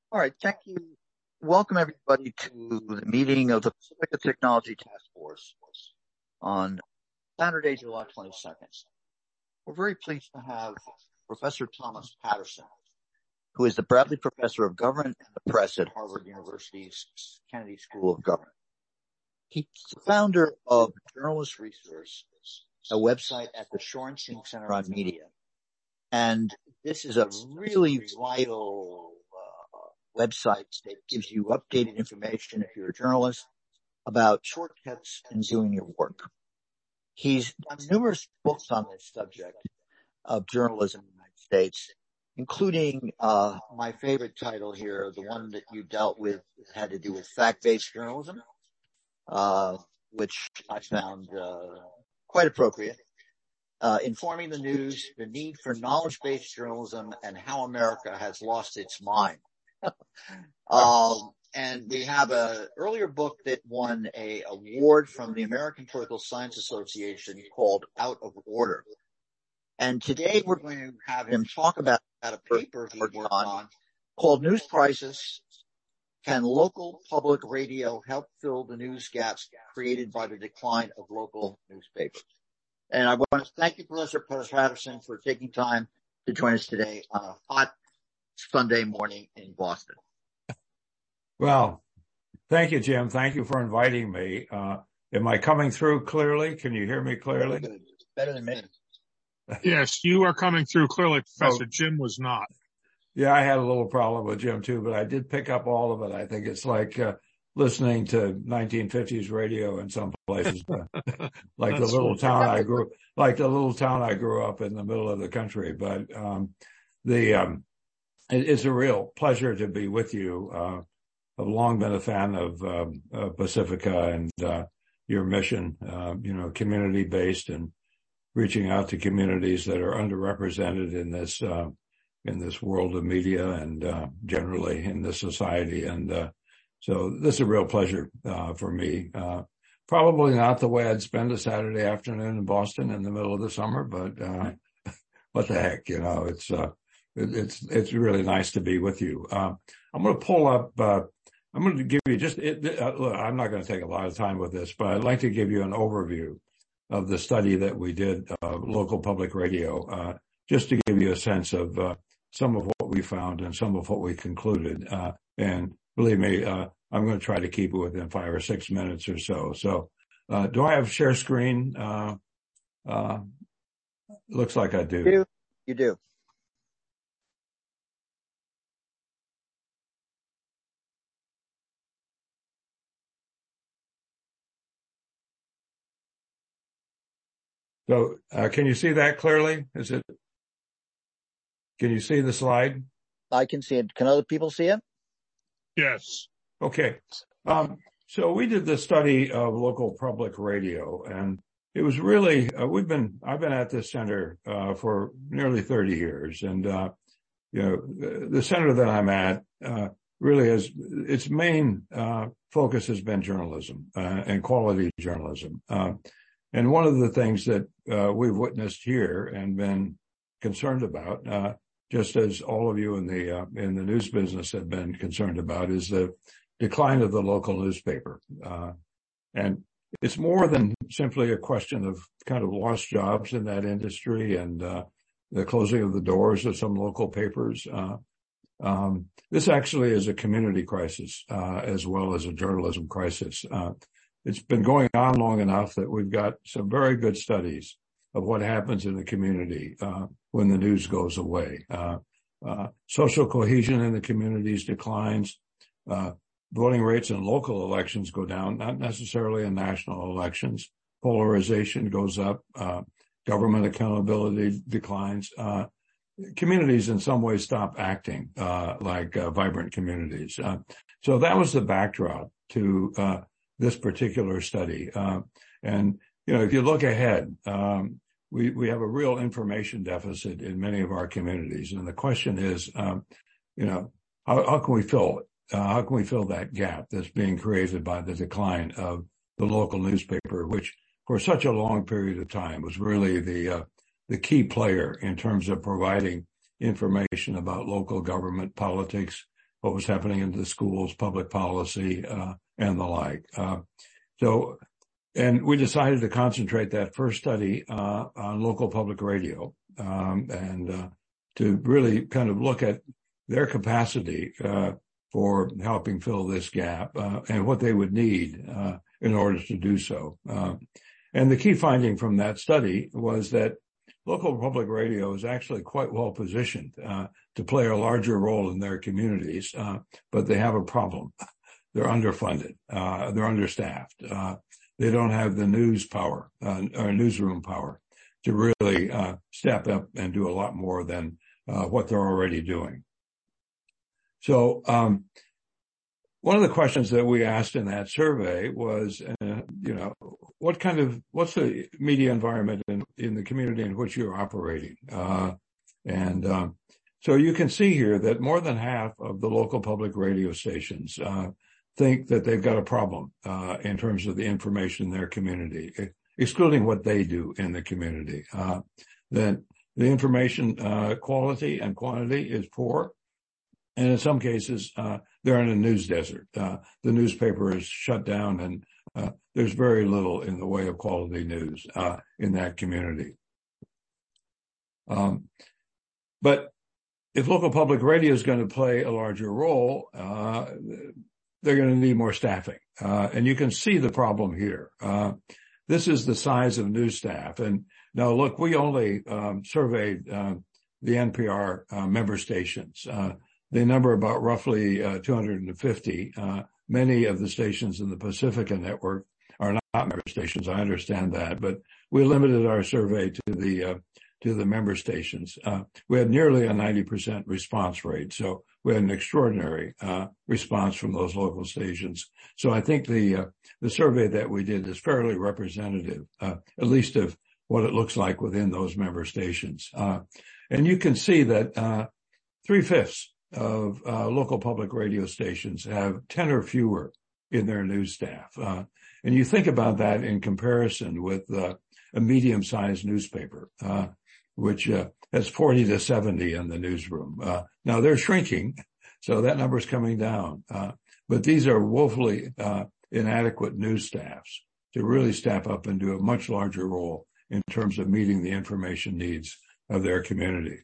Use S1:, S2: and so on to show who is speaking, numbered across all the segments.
S1: All right, thank you. Welcome everybody to the meeting of the Pacifica Technology Task Force on Saturday, July 22nd. We're very pleased to have Professor Thomas Patterson, who is the Bradley Professor of Government and the Press at Harvard University's Kennedy School of Government. He's the founder of Journalist Resource, a website at the Shorenstein Center on Media. And this is a really vital website that gives you updated information, if you're a journalist, about shortcuts in doing your work. He's done numerous books on this subject of journalism in the United States, including my favorite title here, the one that you dealt with, had to do with fact-based journalism, which I found quite appropriate. Informing the News, the Need for Knowledge-Based Journalism, and How America Has Lost Its Mind. And we have an earlier book that won an award from the American Political Science Association called Out of Order. And today we're going to have him talk about a paper he worked on called News Crisis: Can Local Public Radio Help Fill the News Gaps Created by the Decline of Local Newspapers? And I want to thank you, Professor Patterson, for taking time to join us today on a hot Sunday morning in Boston.
S2: Well, thank you, Jim. Thank you for inviting me. Am I coming through clearly? Can you hear me clearly?
S1: Better than me.
S3: Yes, you are coming through clearly, Professor. Jim was not.
S2: Yeah, I had a little problem with Jim too, but I did pick up all of it. I think it's like listening to 1950s radio in some places, like the little town I grew up in the middle of the country. But it's a real pleasure to be with you. I've long been a fan of Pacifica and your mission, community-based and reaching out to communities that are underrepresented in this world of media and generally in this society. And so this is a real pleasure for me. Probably not the way I'd spend a Saturday afternoon in Boston in the middle of the summer, but what the heck, it's really nice to be with you. I'm going to pull up. I'm going to give you look, I'm not going to take a lot of time with this, but I'd like to give you an overview of the study that we did, local public radio, just to give you a sense of some of what we found and some of what we concluded. And believe me, I'm going to try to keep it within 5 or 6 minutes or so. So, do I have share screen? Looks like I do.
S1: You do.
S2: So, can you see that clearly? Can you see the slide?
S1: I can see it. Can other people see it?
S3: Yes.
S2: Okay. So we did the study of local public radio, and it was really, I've been at this center, for nearly 30 years. And, the center that I'm at, really has, its main, focus has been journalism, and quality journalism. And one of the things that we've witnessed here and been concerned about, just as all of you in the news business have been concerned about, is the decline of the local newspaper. And it's more than simply a question of kind of lost jobs in that industry and the closing of the doors of some local papers. This actually is a community crisis as well as a journalism crisis. It's been going on long enough that we've got some very good studies of what happens in the community when the news goes away. Social cohesion in the communities declines. Voting rates in local elections go down, not necessarily in national elections. Polarization goes up. Government accountability declines. Communities in some ways stop acting like vibrant communities. So that was the backdrop to this particular study. And, if you look ahead, we have a real information deficit in many of our communities. And the question is, how can we fill it? How can we fill that gap that's being created by the decline of the local newspaper, which for such a long period of time was really the key player in terms of providing information about local government politics what was happening in the schools, public policy, and the like. And we decided to concentrate that first study on local public radio, and to really kind of look at their capacity for helping fill this gap, and what they would need in order to do so. And the key finding from that study was that local public radio is actually quite well positioned to play a larger role in their communities, but they have a problem. They're underfunded. They're understaffed. They don't have the news power, or newsroom power to really step up and do a lot more than what they're already doing. So one of the questions that we asked in that survey was, what's the media environment in the community in which you're operating? So you can see here that more than half of the local public radio stations think that they've got a problem in terms of the information in their community, excluding what they do in the community. That the information quality and quantity is poor, and in some cases they're in a news desert. The newspaper is shut down, and there's very little in the way of quality news in that community. But if local public radio is going to play a larger role, they're going to need more staffing. And you can see the problem here. This is the size of news staff. And now look, we only surveyed the NPR member stations. They number about roughly 250. Many of the stations in the Pacifica network are not member stations. I understand that, but we limited our survey to the member stations. We had nearly a 90% response rate, so we had an extraordinary response from those local stations. So I think the survey that we did is fairly representative, at least of what it looks like within those member stations. And you can see that 3/5 of local public radio stations have 10 or fewer in their news staff. And you think about that in comparison with a medium-sized newspaper, which has 40 to 70 in the newsroom. Now they're shrinking, so that number is coming down. But these are woefully inadequate news staffs to really step up and do a much larger role in terms of meeting the information needs of their community.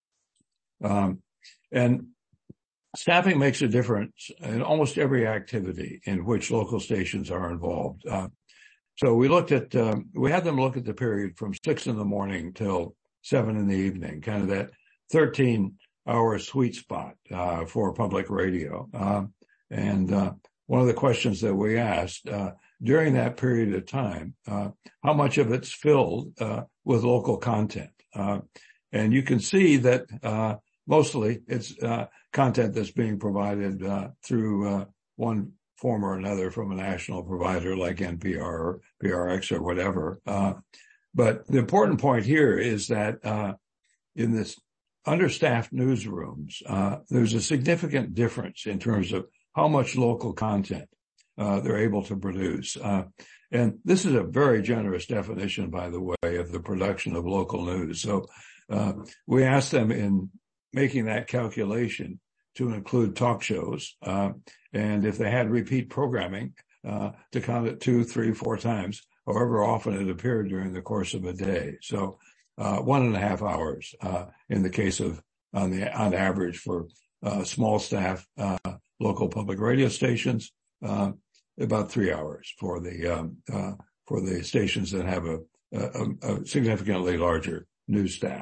S2: And staffing makes a difference in almost every activity in which local stations are involved. So we had them look at the period from 6 a.m. till 7 p.m, kind of that 13-hour sweet spot for public radio. And one of the questions that we asked during that period of time, how much of it's filled with local content? And you can see that mostly it's content that's being provided through one form or another from a national provider like NPR or PRX or whatever. But the important point here is that in this understaffed newsrooms, there's a significant difference in terms of how much local content they're able to produce. And this is a very generous definition, by the way, of the production of local news. So we asked them in making that calculation to include talk shows, and if they had repeat programming, to count it 2, 3, 4 times, however often it appeared during the course of a day. So 1.5 hours in the case of on average for small staff local public radio stations, about 3 hours for the stations that have a significantly larger news staff.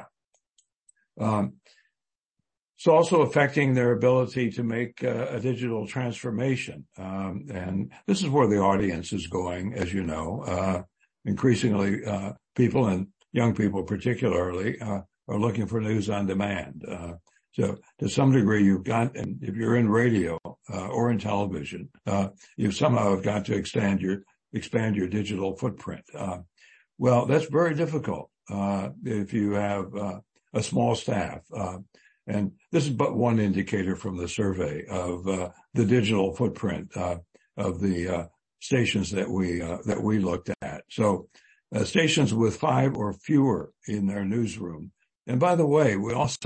S2: It's also affecting their ability to make a digital transformation. And this is where the audience is going, as you know. Increasingly, people, and young people particularly, are looking for news on demand. So to some degree, you've got, and if you're in radio or in television, you somehow have got to expand your digital footprint. Well, that's very difficult if you have a small staff. And this is but one indicator from the survey of the digital footprint of the stations that we looked at. So stations with 5 or fewer in their newsroom. And by the way, we also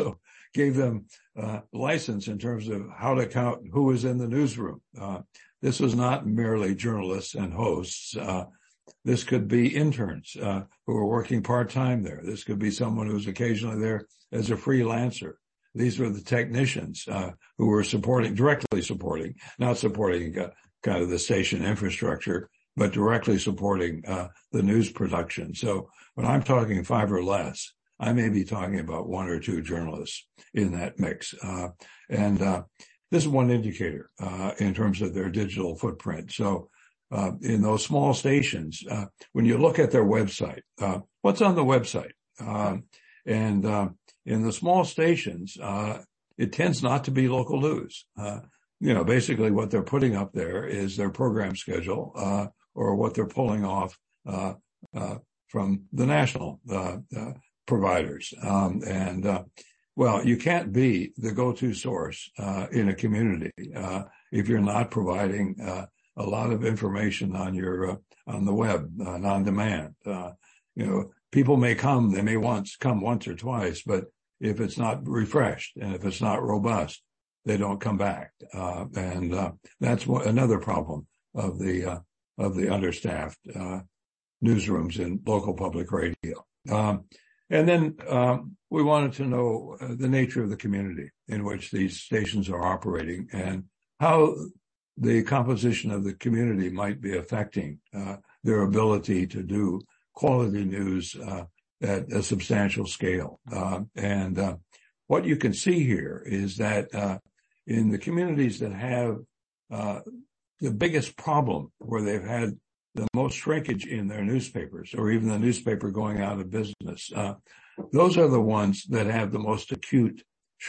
S2: gave them license in terms of how to count who was in the newsroom. This was not merely journalists and hosts. This could be interns who are working part-time there. This could be someone who's occasionally there as a freelancer. These were the technicians who were directly supporting, not supporting kind of the station infrastructure, but directly supporting the news production. So when I'm talking 5 or less, I may be talking about 1 or 2 journalists in that mix. And this is one indicator in terms of their digital footprint. So in those small stations, when you look at their website, what's on the website? And in the small stations, it tends not to be local news. Basically what they're putting up there is their program schedule or what they're pulling off from the national providers. Well, you can't be the go-to source in a community if you're not providing a lot of information on the web, on demand. People may come, they may come once or twice, but if it's not refreshed and if it's not robust, they don't come back. And that's another problem of the understaffed newsrooms in local public radio. And then we wanted to know the nature of the community in which these stations are operating and how the composition of the community might be affecting their ability to do quality news at a substantial scale. And what you can see here is that in the communities that have the biggest problem, where they've had the most shrinkage in their newspapers, or even the newspaper going out of business, those are the ones that have the most acute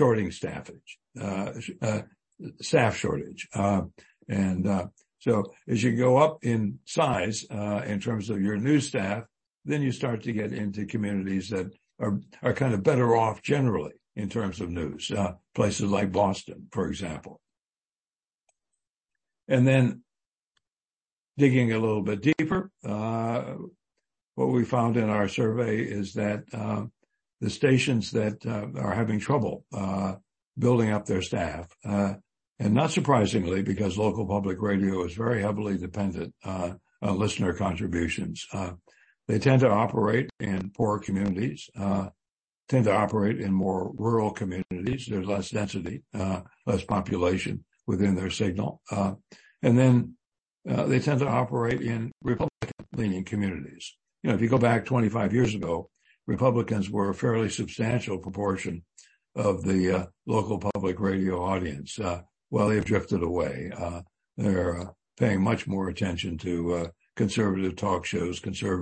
S2: staff shortage. So as you go up in size in terms of your news staff, then you start to get into communities that are kind of better off generally in terms of news, places like Boston, for example. And then digging a little bit deeper, what we found in our survey is that the stations that are having trouble building up their staff, and not surprisingly, because local public radio is very heavily dependent on listener contributions, they tend to operate in poorer communities, tend to operate in more rural communities. There's less density, less population within their signal. And then they tend to operate in Republican-leaning communities. If you go back 25 years ago, Republicans were a fairly substantial proportion of the local public radio audience. Well, they've drifted away. They're paying much more attention to conservative talk shows,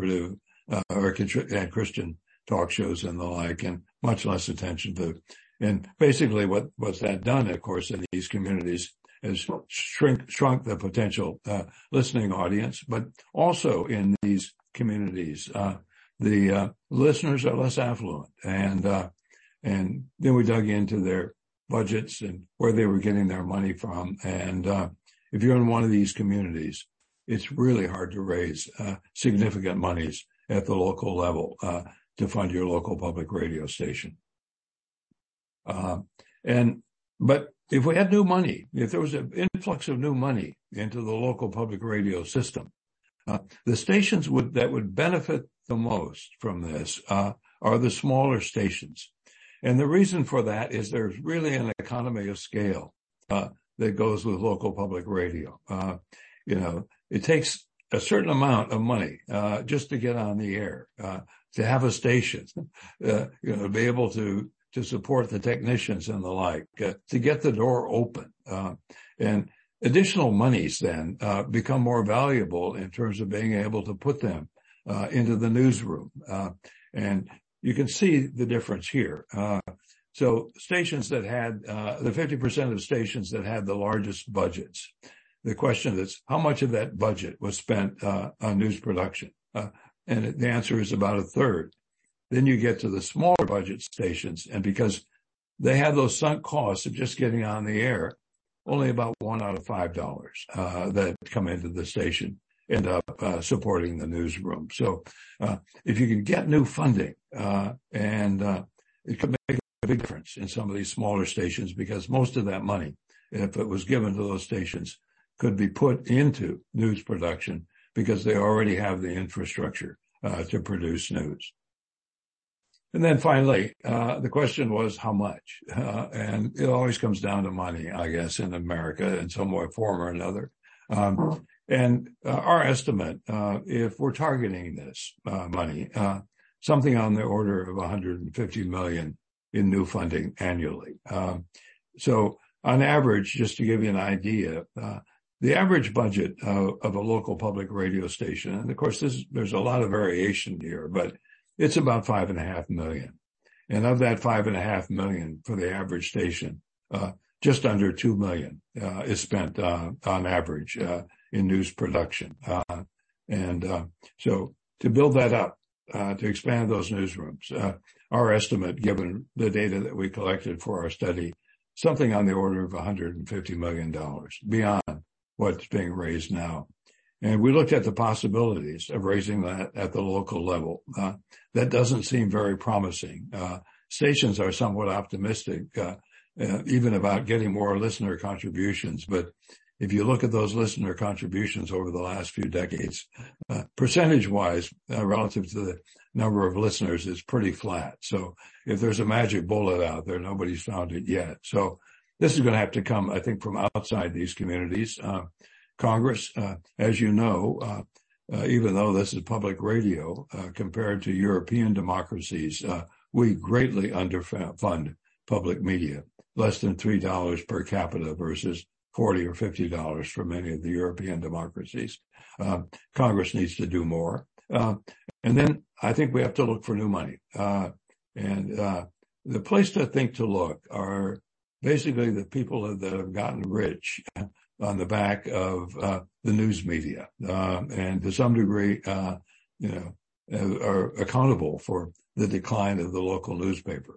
S2: and Christian talk shows and the like, and much less attention to. And basically what's that done, of course, in these communities has shrunk the potential listening audience, but also in these communities, the listeners are less affluent. And then we dug into their budgets and where they were getting their money from. And if you're in one of these communities, it's really hard to raise significant monies at the local level to fund your local public radio station. But if we had new money, if there was an influx of new money into the local public radio system, the stations that would benefit the most from this are the smaller stations. And the reason for that is there's really an economy of scale that goes with local public radio. It takes a certain amount of money just to get on the air, to have a station, to be able to support the technicians and the like, to get the door open. And additional monies then become more valuable in terms of being able to put them into the newsroom. And you can see the difference here. So stations that had the 50% of stations that had the largest budgets, the question is how much of that budget was spent on news production? And the answer is about a third. Then you get to the smaller budget stations, and because they have those sunk costs of just getting on the air, only about $1 out of $5 that come into the station end up supporting the newsroom. So if you can get new funding, and it could make a big difference in some of these smaller stations, because most of that money, if it was given to those stations, could be put into news production because they already have the infrastructure to produce news. And then finally, the question was how much? And it always comes down to money, I guess, in America in some way, form or another. And our estimate, if we're targeting this money, something on the order of $150 million in new funding annually. So on average, just to give you an idea, the average budget of a local public radio station, and of course there's a lot of variation here, but it's about $5.5 million. And of that $5.5 million for the average station, just under $2 million is spent on average in news production. So to build that up, to expand those newsrooms, our estimate, given the data that we collected for our study, something on the order of $150 million beyond what's being raised now. And we looked at the possibilities of raising that at the local level. That doesn't seem very promising. Stations are somewhat optimistic, even about getting more listener contributions. But if you look at those listener contributions over the last few decades, percentage-wise, relative to the number of listeners, is pretty flat. So if there's a magic bullet out there, nobody's found it yet. So this is going to have to come, I think, from outside these communities. Congress, as you know, even though this is public radio, compared to European democracies, we greatly underfund public media, less than $3 per capita versus $40 or $50 for many of the European democracies. Congress needs to do more. And then I think we have to look for new money. And the place to think to look are basically the people that have gotten rich on the back of the news media, and to some degree, are accountable for the decline of the local newspaper.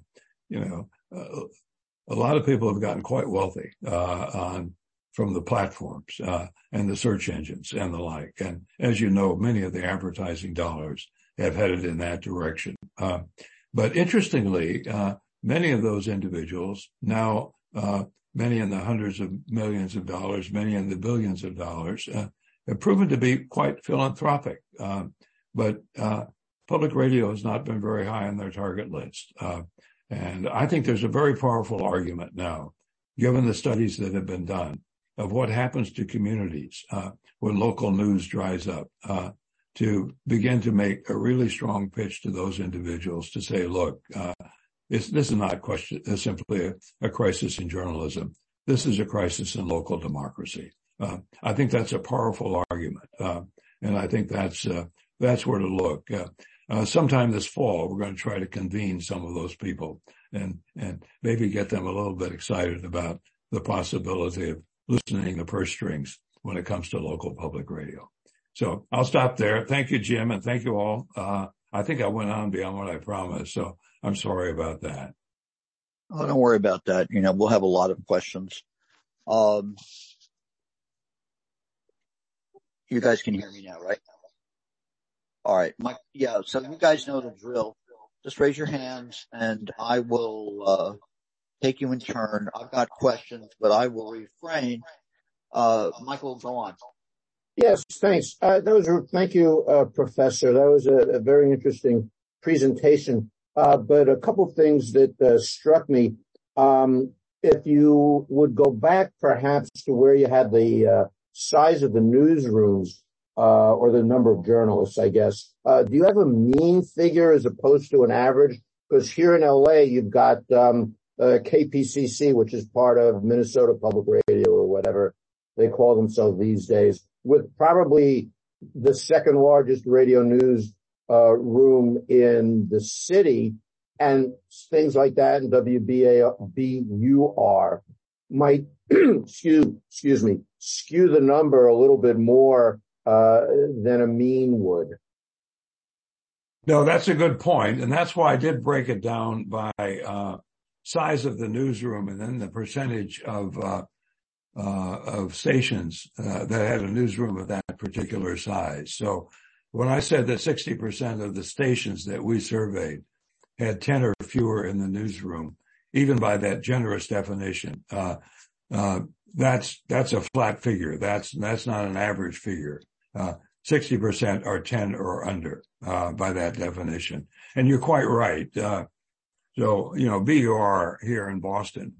S2: A lot of people have gotten quite wealthy from the platforms and the search engines and the like. And as you know, many of the advertising dollars have headed in that direction. But interestingly, many of those individuals now, many in the hundreds of millions of dollars, many in the billions of dollars, have proven to be quite philanthropic. But public radio has not been very high on their target list. And I think there's a very powerful argument now, given the studies that have been done, of what happens to communities when local news dries up, to begin to make a really strong pitch to those individuals to say, look, this is not simply a crisis in journalism. This is a crisis in local democracy. I think that's a powerful argument, and I think that's where to look. Sometime this fall, we're going to try to convene some of those people and maybe get them a little bit excited about the possibility of loosening the purse strings when it comes to local public radio. So I'll stop there. Thank you, Jim, and thank you all. I think I went on beyond what I promised, so I'm sorry about that.
S1: Oh, don't worry about that. We'll have a lot of questions. You guys can hear me now, right? All right. So you guys know the drill. Just raise your hands and I will take you in turn. I've got questions, but I will refrain. Michael, go on.
S4: Yes, thanks. Thank you, Professor. That was a very interesting presentation. But a couple of things that struck me. If you would go back perhaps to where you had the size of the newsrooms, or the number of journalists, I guess. Do you have a mean figure as opposed to an average? Because here in LA, you've got KPCC, which is part of Minnesota Public Radio or whatever they call themselves these days, with probably the second largest radio news room in the city, and things like that, and WBUR might excuse me, skew the number a little bit more than a mean would.
S2: No, that's a good point, and that's why I did break it down by size of the newsroom and then the percentage of stations that had a newsroom of that particular size. So when I said that 60% of the stations that we surveyed had 10 or fewer in the newsroom, even by that generous definition. That's a flat figure. That's not an average figure. 60% are 10 or under, by that definition. And you're quite right. So, BUR here in Boston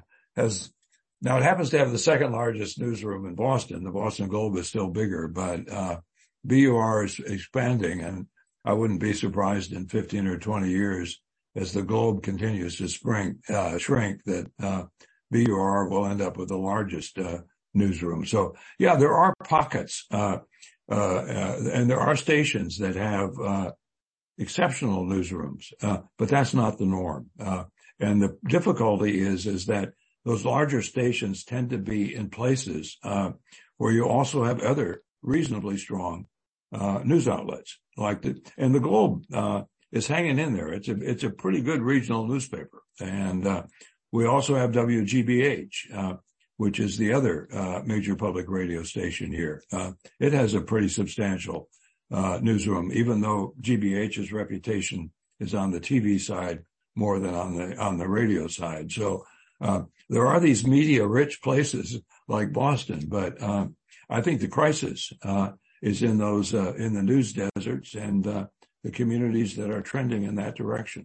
S2: now it happens to have the second largest newsroom in Boston. The Boston Globe is still bigger, but, BUR is expanding, and I wouldn't be surprised in 15 or 20 years as the Globe continues to shrink that, BUR will end up with the largest, newsroom. So yeah, there are pockets, and there are stations that have, exceptional newsrooms, but that's not the norm. And the difficulty is that those larger stations tend to be in places, where you also have other reasonably strong, news outlets and the Globe, is hanging in there. It's a pretty good regional newspaper. And, we also have WGBH, which is the other, major public radio station here. It has a pretty substantial, newsroom, even though GBH's reputation is on the TV side more than on the radio side. So, there are these media rich places like Boston, but, I think the crisis, is in those, in the news deserts and, the communities that are trending in that direction.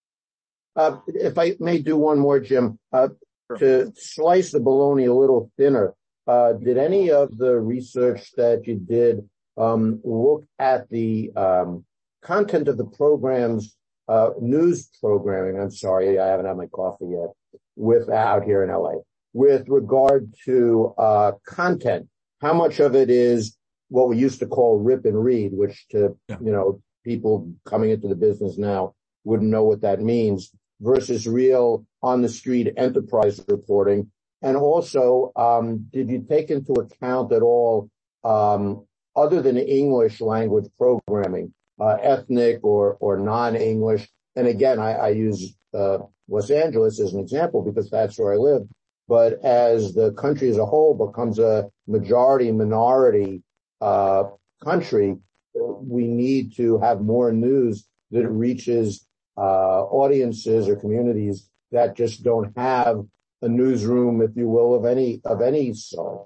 S4: If I may do one more, Jim, to slice the bologna a little thinner, did any of the research that you did look at the content of the programs, news programming? I'm sorry, I haven't had my coffee yet. Out here in LA, with regard to content, how much of it is what we used to call rip and read, which people coming into the business now wouldn't know what that means, versus real on the street enterprise reporting? And also, did you take into account at all, other than English language programming, ethnic or non-English? And again, I use Los Angeles as an example because that's where I live. But as the country as a whole becomes a minority country, we need to have more news that reaches audiences or communities that just don't have a newsroom, if you will, of any sort.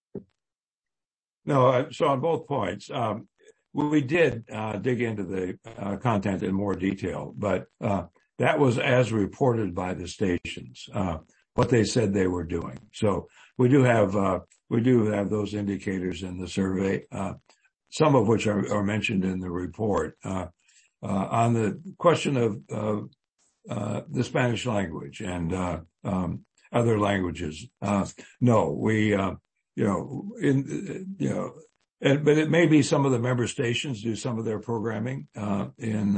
S2: No, so on both points, we did dig into the content in more detail, but that was as reported by the stations, what they said they were doing. So we do have those indicators in the survey, some of which are mentioned in the report. On the question of the Spanish language and other languages, no, we but it may be some of the member stations do some of their programming in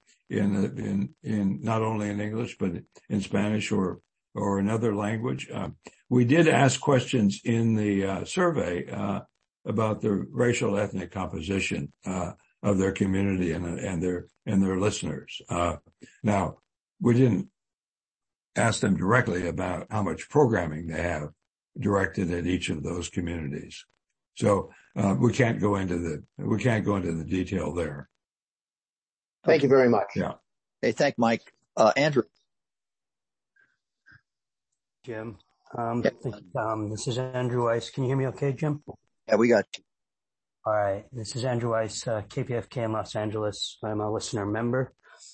S2: not only in English but in Spanish or another language. We did ask questions in the survey about the racial ethnic composition of their community and their listeners. Now, we didn't ask them directly about how much programming they have directed at each of those communities. So we can't go into the detail there.
S4: Thank you very much.
S2: Yeah.
S1: Hey, thank Mike. Andrew.
S5: Jim. This is Andrew Weiss. Can you hear me okay, Jim?
S1: Yeah, we got you.
S5: All right. This is Andrew Weiss, KPFK in Los Angeles. I'm a listener member.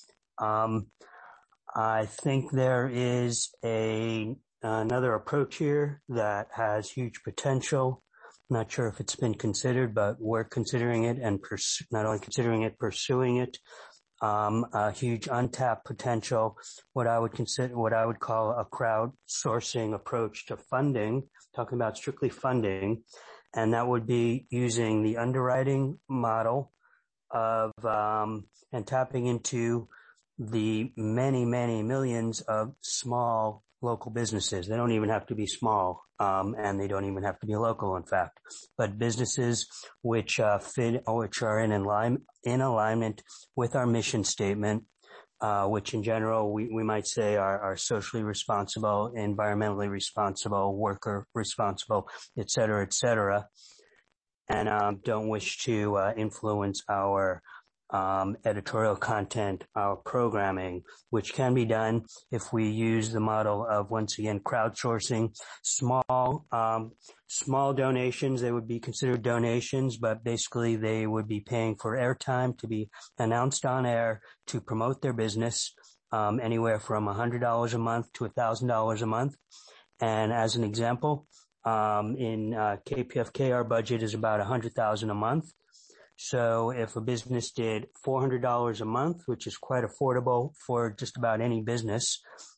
S5: I think there is another approach here that has huge potential. Not sure if it's been considered, but we're considering it and not only considering it, pursuing it. A huge untapped potential, what I would call a crowdsourcing approach to funding, talking about strictly funding. And that would be using the underwriting model of, and tapping into the many, many millions of small local businesses. They don't even have to be small, and they don't even have to be local, in fact, but businesses which are in alignment with our mission statement, which in general we might say are socially responsible, environmentally responsible, worker responsible, et cetera, and don't wish to influence our editorial content, our programming, which can be done if we use the model of, once again, crowdsourcing. Small donations, they would be considered donations, but basically they would be paying for airtime to be announced on air to promote their business, anywhere from $100 a month to $1,000 a month. And as an example, in KPFK, our budget is about $100,000 a month. So if a business did $400 a month, which is quite affordable for just about any business,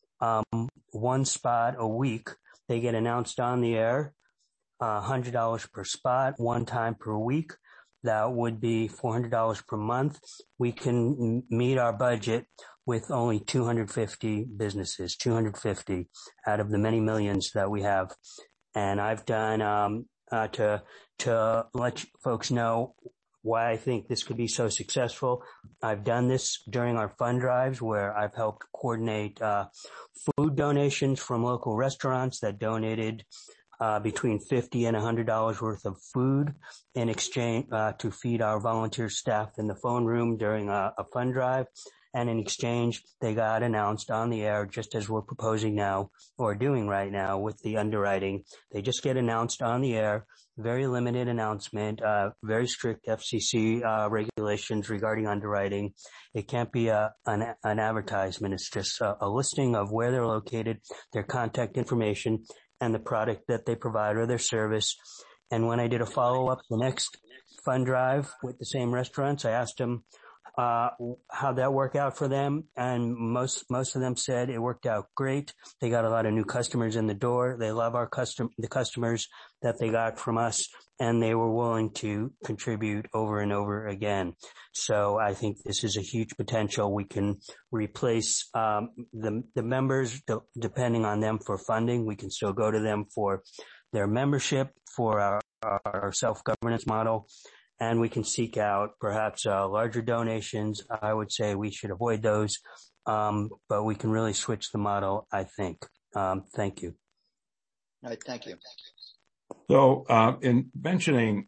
S5: one spot a week, they get announced on the air, $100 per spot, one time per week. That would be $400 per month. We can meet our budget with only 250 businesses, 250 out of the many millions that we have. And I've done, to let folks know why I think this could be so successful. I've done this during our fund drives where I've helped coordinate food donations from local restaurants that donated between $50 and $100 worth of food in exchange to feed our volunteer staff in the phone room during a fund drive. And in exchange, they got announced on the air, just as we're proposing now or doing right now with the underwriting. They just get announced on the air, very limited announcement, very strict FCC regulations regarding underwriting. It can't be an advertisement. It's just a listing of where they're located, their contact information, and the product that they provide or their service. And when I did a follow-up, the next fund drive with the same restaurants, I asked them, how'd that work out for them? And most of them said it worked out great. They got a lot of new customers in the door. They love the customers that they got from us, and they were willing to contribute over and over again. So I think this is a huge potential. We can replace, the members depending on them for funding. We can still go to them for their membership, for our self-governance model. And we can seek out perhaps larger donations. I would say we should avoid those, but we can really switch the model, I think. Thank you.
S1: All right, thank you.
S2: So in mentioning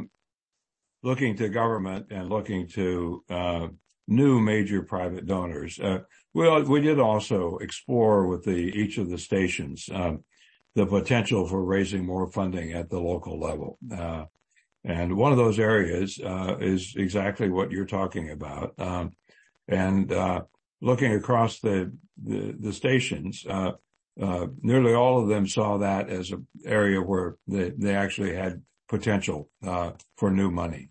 S2: looking to government and looking to new major private donors, we did also explore with each of the stations the potential for raising more funding at the local level. And one of those areas is exactly what you're talking about. And looking across the stations, nearly all of them saw that as an area where they actually had potential for new money.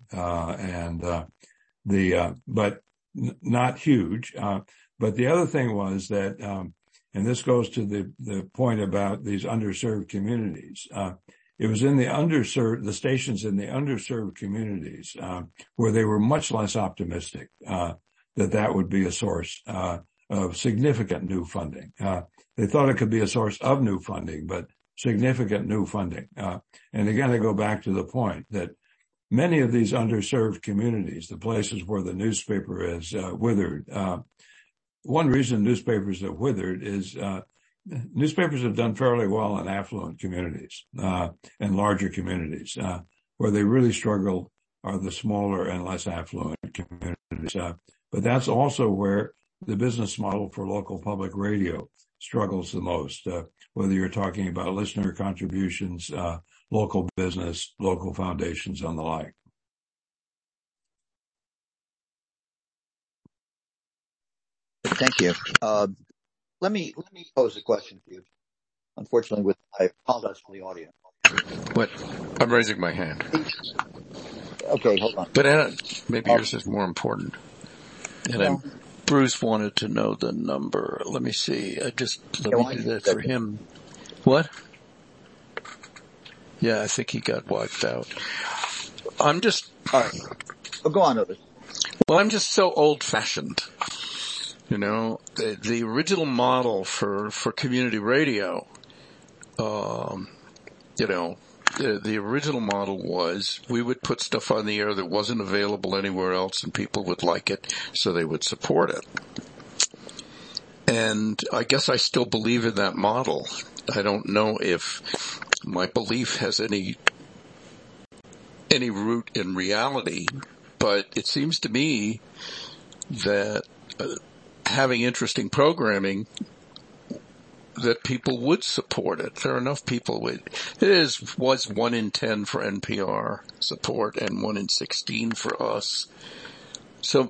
S2: But not huge. But the other thing was that, and this goes to the point about these underserved communities. It was in the stations in the underserved communities, where they were much less optimistic, that would be a source, of significant new funding. They thought it could be a source of new funding, but significant new funding. And again, I go back to the point that many of these underserved communities, the places where the newspaper has, withered, one reason newspapers have withered is, newspapers have done fairly well in affluent communities, and larger communities. Where they really struggle are the smaller and less affluent communities. But that's also where the business model for local public radio struggles the most, whether you're talking about listener contributions, local business, local foundations, and the like.
S1: Thank you. Let me pose a question to you. Unfortunately, I apologize for the audio.
S6: What? I'm raising my hand.
S1: Okay, hold on.
S6: But maybe yours is more important. And
S7: Bruce wanted to know the number. Let me see. Let me do that for him. What? Yeah, I think he got wiped out.
S1: All right. Well, go on, Otis.
S6: Well, I'm just so old-fashioned. You know, the original model for community radio, the original model was we would put stuff on the air that wasn't available anywhere else and people would like it, so they would support it. And I guess I still believe in that model. I don't know if my belief has any root in reality, But it seems to me that having interesting programming, that people would support it. There are enough people was 1 in 10 for NPR support and 1 in 16 for us. So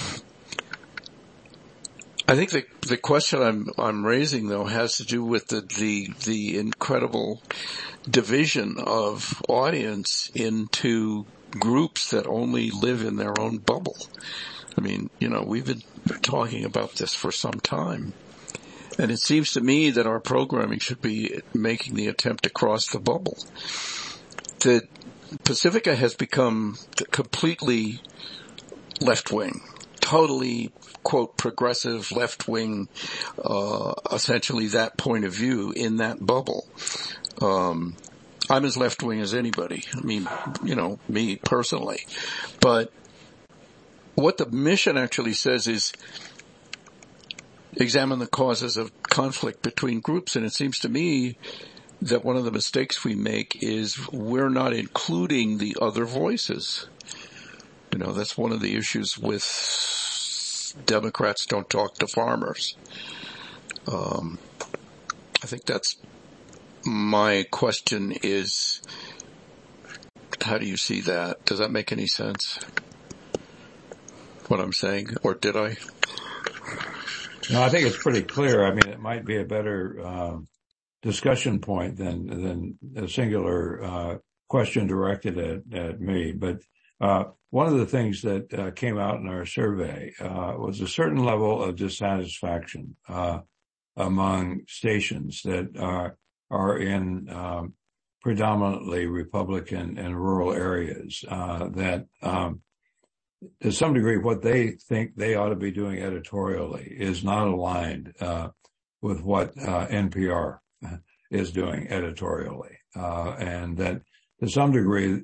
S6: I think the question I'm raising though has to do with the incredible division of audience into groups that only live in their own bubble. I mean, we've been talking about this for some time. And it seems to me that our programming should be making the attempt to cross the bubble. The Pacifica has become completely left-wing, totally, quote, progressive left-wing, essentially that point of view in that bubble. I'm as left-wing as anybody. I mean, me personally. But what the mission actually says is examine the causes of conflict between groups. And it seems to me that one of the mistakes we make is we're not including the other voices. That's one of the issues with Democrats don't talk to farmers. I think that's my question is, how do you see that? Does that make any sense? What I'm saying, or did I?
S2: No, I think it's pretty clear. I mean, it might be a better discussion point than a singular question directed at me. But one of the things that came out in our survey was a certain level of dissatisfaction among stations that are in predominantly Republican and rural areas that to some degree, what they think they ought to be doing editorially is not aligned with what NPR is doing editorially, and that to some degree,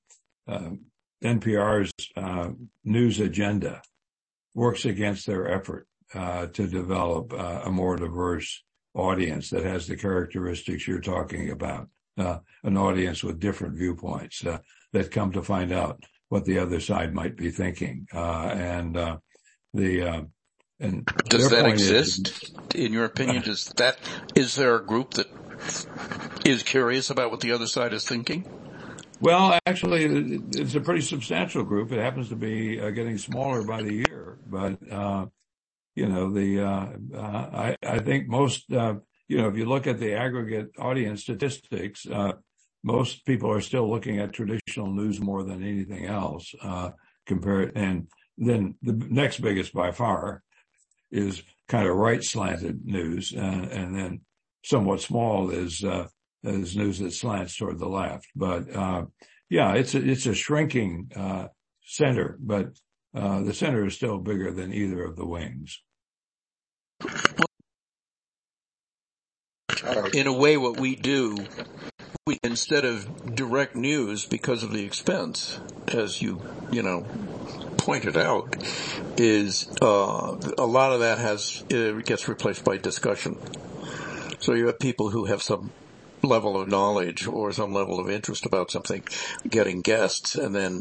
S2: NPR's news agenda works against their effort to develop a more diverse audience that has the characteristics you're talking about, an audience with different viewpoints that come to find out what the other side might be thinking. And
S6: does that exist in your opinion? Is there a group that is curious about what the other side is thinking?
S2: Well, actually, it's a pretty substantial group. It happens to be getting smaller by the year, but I think most if you look at the aggregate audience statistics, most people are still looking at traditional news more than anything else, and then the next biggest by far is kind of right-slanted news, and then somewhat small is news that slants toward the left. But it's a shrinking center, but the center is still bigger than either of the wings.
S6: In a way, what we do, instead of direct news, because of the expense, as you pointed out, is a lot of that gets replaced by discussion. So you have people who have some level of knowledge or some level of interest about something, getting guests, and then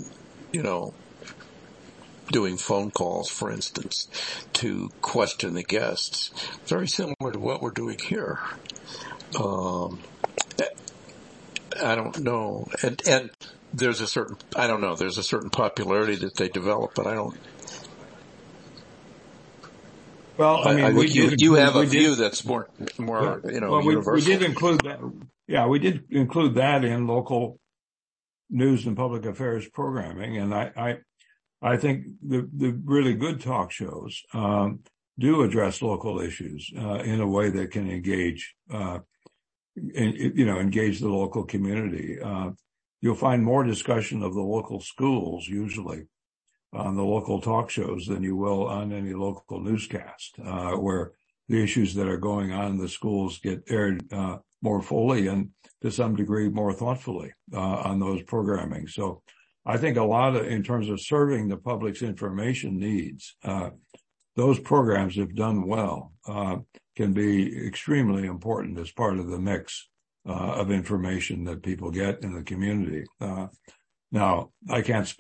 S6: doing phone calls, for instance, to question the guests. Very similar to what we're doing here. I don't know. And there's a certain popularity that they develop, but I don't.
S2: Well, I mean,
S6: you have a view that's more universal.
S2: We did include that. Yeah, we did include that in local news and public affairs programming. And I think the really good talk shows, do address local issues, in a way that can engage the local community. You'll find more discussion of the local schools usually on the local talk shows than you will on any local newscast, where the issues that are going on in the schools get aired more fully and to some degree more thoughtfully on those programming. So I think a lot of, in terms of serving the public's information needs, those programs, if done well, can be extremely important as part of the mix of information that people get in the community. Now, I can't speak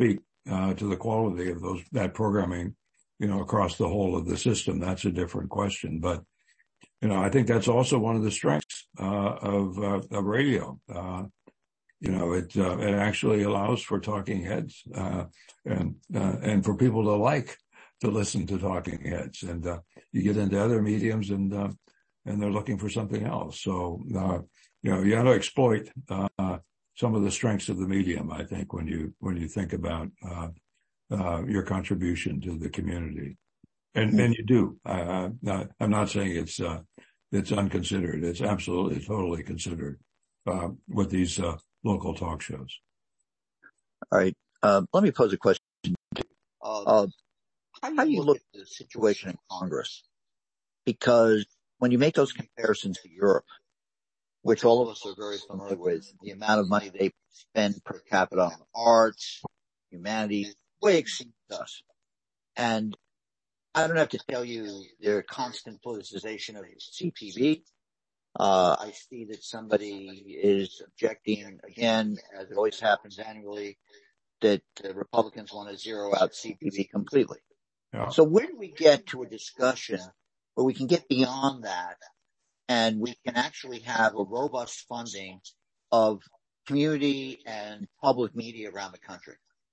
S2: to the quality of that programming, across the whole of the system. That's a different question. But, I think that's also one of the strengths, of radio. It actually allows for talking heads, and for people to like to listen to talking heads. And, you get into other mediums and they're looking for something else. So, you got to exploit, some of the strengths of the medium, I think, when you think about, your contribution to the community. And you do. I'm not saying it's unconsidered. It's absolutely, totally considered, with these, local talk shows.
S1: All right. Let me pose a question. How do you look at the situation in Congress? Because when you make those comparisons to Europe, which all of us are very familiar with, the amount of money they spend per capita on arts, humanities, way exceeds us. And I don't have to tell you their constant politicization of CPB. I see that somebody is objecting again, as it always happens annually, that Republicans want to zero out CPB completely.
S2: Yeah.
S1: So where do we get to a discussion where we can get beyond that and we can actually have a robust funding of community and public media around the country?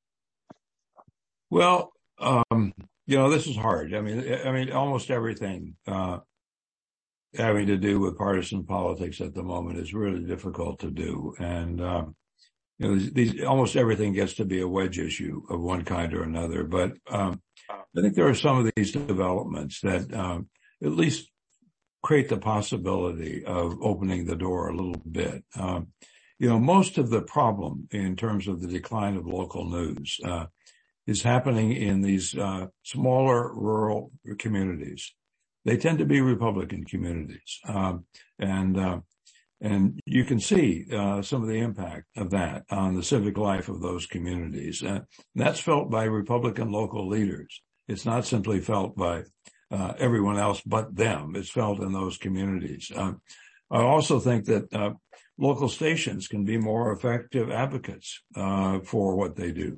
S2: Well, this is hard. I mean, almost everything, having to do with partisan politics at the moment is really difficult to do. And, almost everything gets to be a wedge issue of one kind or another. But, I think there are some of these developments that, at least create the possibility of opening the door a little bit. Most of the problem in terms of the decline of local news, is happening in these, smaller rural communities. They tend to be Republican communities. And you can see, some of the impact of that on the civic life of those communities. And that's felt by Republican local leaders. It's not simply felt by, everyone else but them. It's felt in those communities. I also think that, local stations can be more effective advocates, for what they do.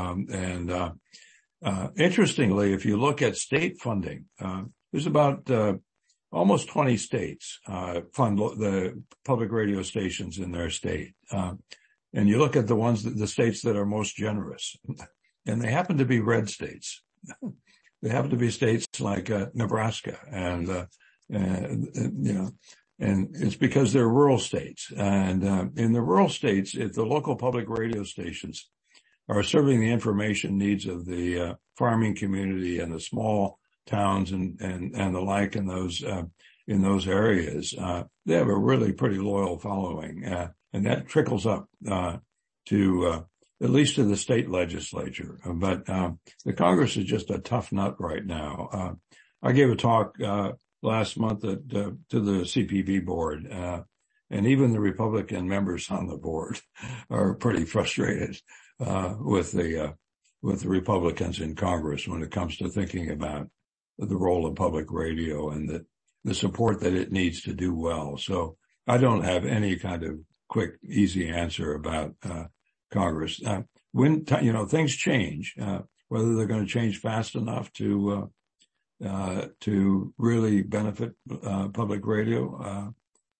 S2: Interestingly, if you look at state funding, there's about, almost 20 states, fund the public radio stations in their state. And you look at the states that are most generous, and they happen to be red states. They happen to be states like, Nebraska and it's because they're rural states. And, in the rural states, if the local public radio stations are serving the information needs of the, farming community and the small towns and the like in those areas, they have a really pretty loyal following. And that trickles up, to, at least to the state legislature. But, the Congress is just a tough nut right now. I gave a talk, last month to the CPB board, and even the Republican members on the board are pretty frustrated, with the Republicans in Congress when it comes to thinking about the role of public radio and the support that it needs to do well. So I don't have any kind of quick, easy answer about, Congress. When, things change, whether they're going to change fast enough to really benefit, public radio,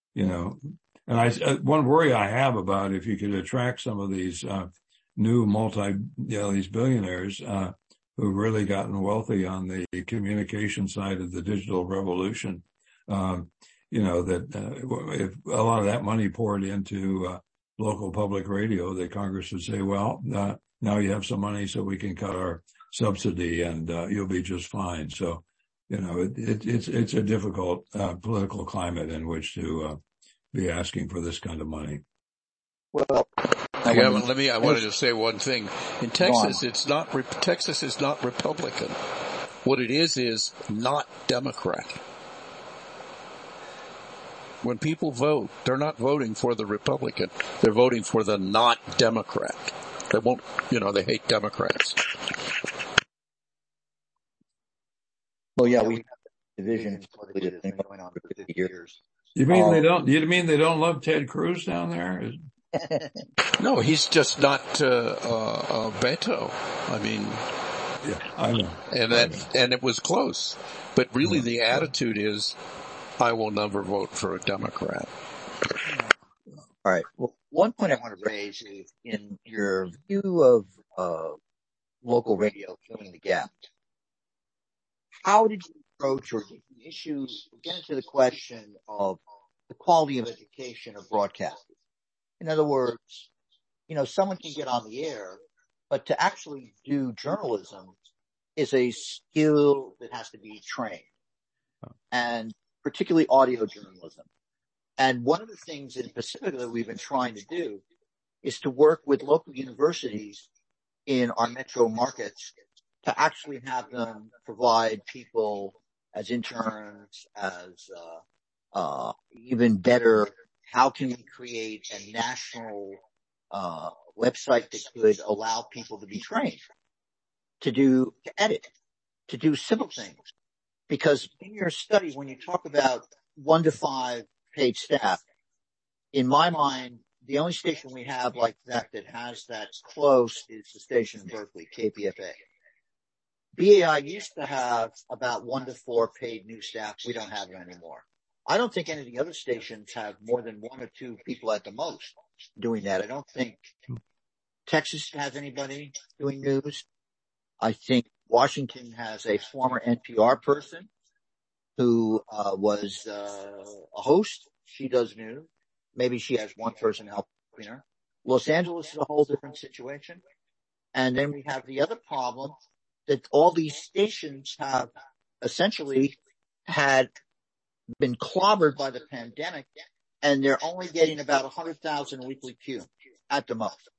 S2: and one worry I have about if you could attract some of these, new these billionaires, who've really gotten wealthy on the communication side of the digital revolution, that if a lot of that money poured into, local public radio, the Congress would say, well, now you have some money so we can cut our subsidy and, you'll be just fine. So, it's a difficult, political climate in which to, be asking for this kind of money.
S1: Well,
S6: I wanted to say one thing. In Texas, Texas is not Republican. What it is not Democrat. When people vote, they're not voting for the Republican. They're voting for the not Democrat. They won't, they hate Democrats.
S1: Well, yeah, we have a division politically that's been going on for 50 years.
S2: You mean they don't love Ted Cruz down there?
S6: No, he's just not Beto. I mean,
S2: yeah, I know.
S6: And it was close. But really the attitude is, I will never vote for a Democrat.
S1: All right. Well, one point I want to raise is in your view of local radio filling the gap. How did you approach or get into the question of the quality of education of broadcasters? In other words, someone can get on the air, but to actually do journalism is a skill that has to be trained, and particularly audio journalism. And one of the things in Pacifica that we've been trying to do is to work with local universities in our metro markets to actually have them provide people as interns, as even better, how can we create a national website that could allow people to be trained to edit, to do simple things. Because in your study, when you talk about 1 to 5 paid staff, in my mind, the only station we have like that has that close is the station in Berkeley, KPFA. BAI used to have about 1 to 4 paid new staff. We don't have it anymore. I don't think any of the other stations have more than 1 or 2 people at the most doing that. I don't think Texas has anybody doing news. I think Washington has a former NPR person who was a host. She does news. Maybe she has one person helping her. Los Angeles is a whole different situation. And then we have the other problem that all these stations have essentially had been clobbered by the pandemic, and they're only getting about 100,000 weekly Q at the most.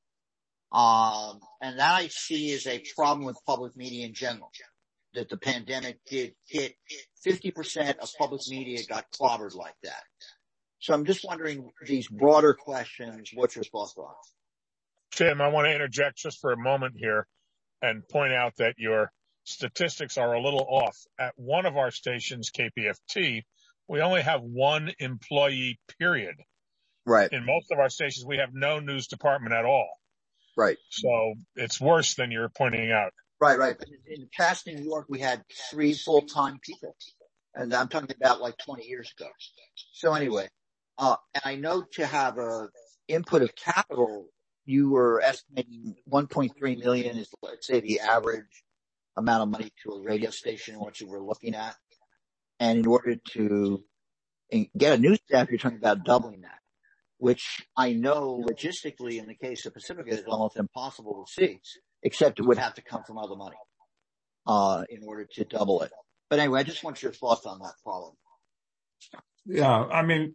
S1: And that I see is a problem with public media in general, that the pandemic did hit 50% of public media got clobbered like that. So I'm just wondering these broader questions, what's your thoughts on?
S3: Tim, I want to interject just for a moment here and point out that your statistics are a little off. At one of our stations, KPFT, we only have 1 employee, period.
S1: Right.
S3: In most of our stations, we have no news department at all.
S1: Right.
S3: So it's worse than you're pointing out.
S1: Right. But in the past in New York, we had 3 full-time people. And I'm talking about like 20 years ago. So anyway, and I know to have a input of capital, you were estimating 1.3 million is, let's say, the average amount of money to a radio station, what you were looking at. And in order to get a news staff, you're talking about doubling that, which I know logistically in the case of Pacifica is almost impossible to see, except it would have to come from other money, in order to double it. But anyway, I just want your thoughts on that problem.
S2: Yeah. I mean,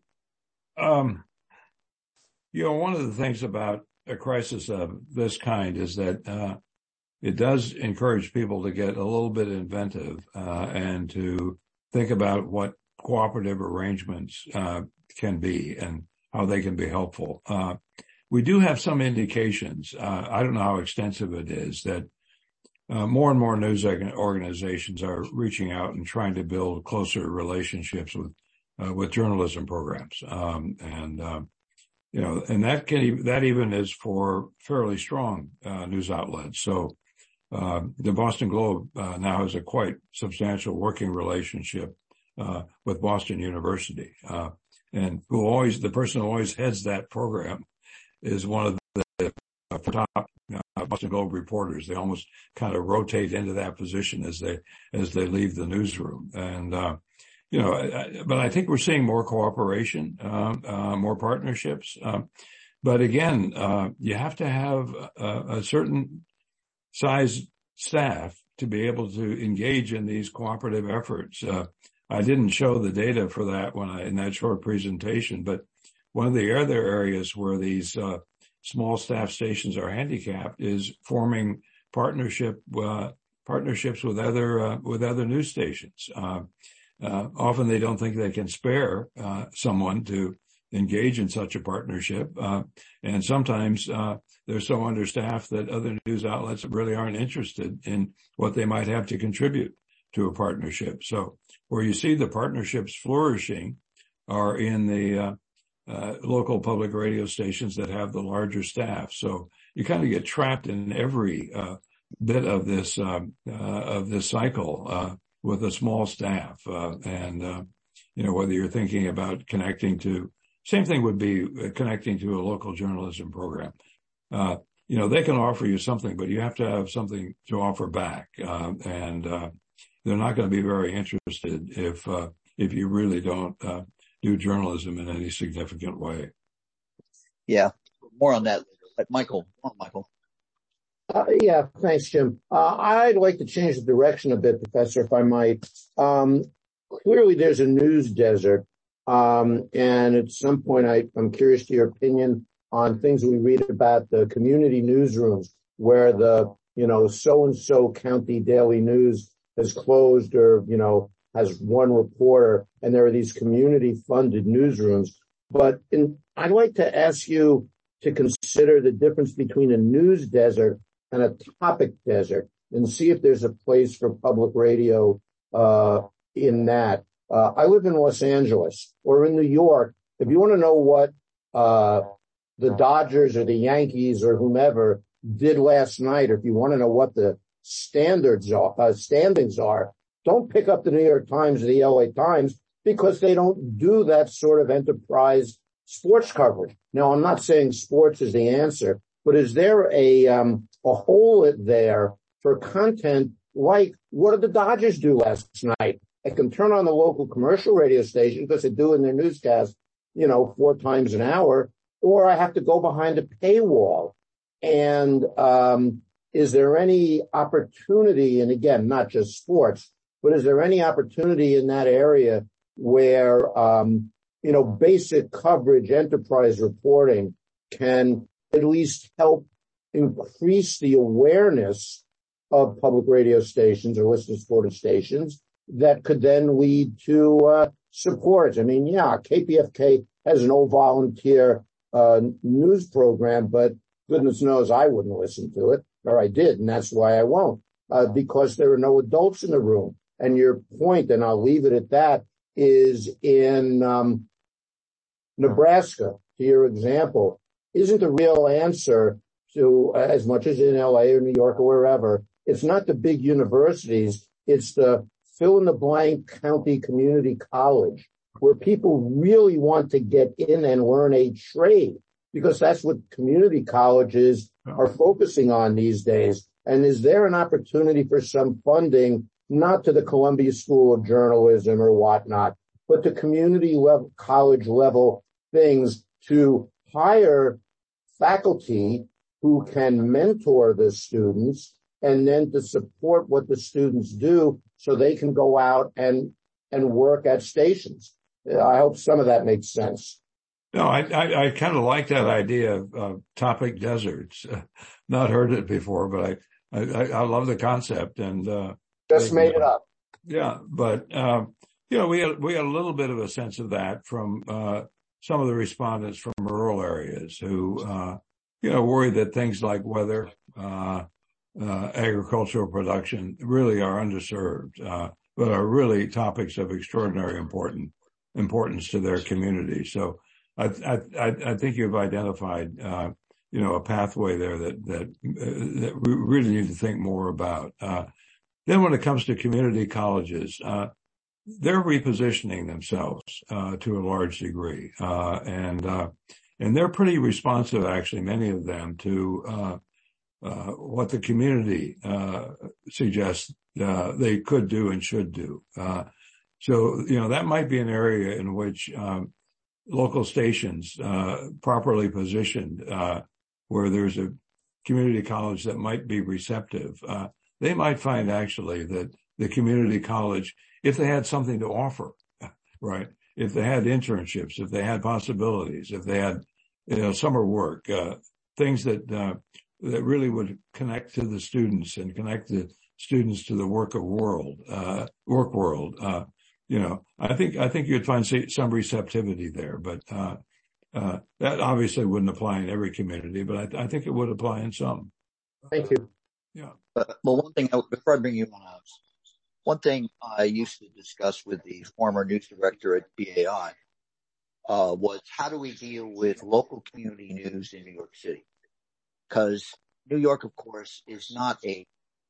S2: one of the things about a crisis of this kind is that, it does encourage people to get a little bit inventive, and to think about what cooperative arrangements, can be and how they can be helpful. We do have some indications, I don't know how extensive it is, that more and more news organizations are reaching out and trying to build closer relationships with journalism programs. And that even is for fairly strong news outlets. So the Boston Globe now has a quite substantial working relationship with Boston University, and the person who always heads that program is one of the top Boston Globe reporters. They almost kind of rotate into that position as they leave the newsroom. And but I think we're seeing more cooperation, more partnerships. But again, you have to have a certain size staff to be able to engage in these cooperative efforts. I didn't show the data for that in that short presentation, but one of the other areas where these small staff stations are handicapped is forming partnerships with other news stations. Often they don't think they can spare someone to engage in such a partnership, and sometimes they're so understaffed that other news outlets really aren't interested in what they might have to contribute to a partnership. So where you see the partnerships flourishing are in the local public radio stations that have the larger staff. So you kind of get trapped in every bit of this cycle with a small staff. Whether you're thinking about connecting to, same thing would be connecting to a local journalism program. They can offer you something, but you have to have something to offer back. They're not going to be very interested if you really don't do journalism in any significant way.
S1: Yeah, more on that later. But Michael.
S4: Yeah, thanks, Jim. I'd like to change the direction a bit, Professor, if I might. Clearly, there's a news desert, and at some point, I'm curious to your opinion on things we read about the community newsrooms, where the so-and-so county daily news has closed or has one reporter, and there are these community-funded newsrooms. But I'd like to ask you to consider the difference between a news desert and a topic desert, and see if there's a place for public radio in that. I live in Los Angeles or in New York. If you want to know what the Dodgers or the Yankees or whomever did last night, or if you want to know what the standings are, don't pick up the New York Times or the LA Times, because they don't do that sort of enterprise sports coverage. Now, I'm not saying sports is the answer, but is there a hole there for content like, what did the Dodgers do last night? I can turn on the local commercial radio station because they do in their newscast, 4 times an hour, or I have to go behind a paywall. And is there any opportunity, and again, not just sports, but is there any opportunity in that area where, basic coverage, enterprise reporting can at least help increase the awareness of public radio stations or listener-supported stations that could then lead to support? I mean, yeah, KPFK has an all-volunteer news program, but goodness knows I wouldn't listen to it, or I did, and that's why I won't, because there are no adults in the room. And your point, and I'll leave it at that, is in Nebraska, to your example, isn't the real answer to, as much as in LA or New York or wherever, it's not the big universities, it's the fill-in-the-blank county community college, where people really want to get in and learn a trade, because that's what community colleges are focusing on these days. And is there an opportunity for some funding, not to the Columbia School of Journalism or whatnot, but to community level, college level things, to hire faculty who can mentor the students and then to support what the students do so they can go out and work at stations? I hope some of that makes sense.
S2: No, I kind of like that idea of topic deserts. Not heard it before, but I love the concept, and
S4: just made it up.
S2: Yeah, but we had a little bit of a sense of that from some of the respondents from rural areas who worry that things like weather, agricultural production really are underserved, but are really topics of extraordinary importance to their community. So I think you've identified a pathway there that we really need to think more about. Then when it comes to community colleges, they're repositioning themselves to a large degree, and they're pretty responsive, actually, many of them, to what the community suggests they could do and should do. So that might be an area in which local stations, properly positioned, where there's a community college that might be receptive, they might find actually that the community college, if they had something to offer, right? If they had internships, if they had possibilities, if they had, summer work, things that really would connect to the students and connect the students to the work world. I think you'd find some receptivity there, but that obviously wouldn't apply in every community, but I think it would apply in some.
S4: Thank you.
S2: Yeah.
S1: Well, one thing, before I bring you on, one thing I used to discuss with the former news director at BAI was how do we deal with local community news in New York City? Because New York, of course, is not a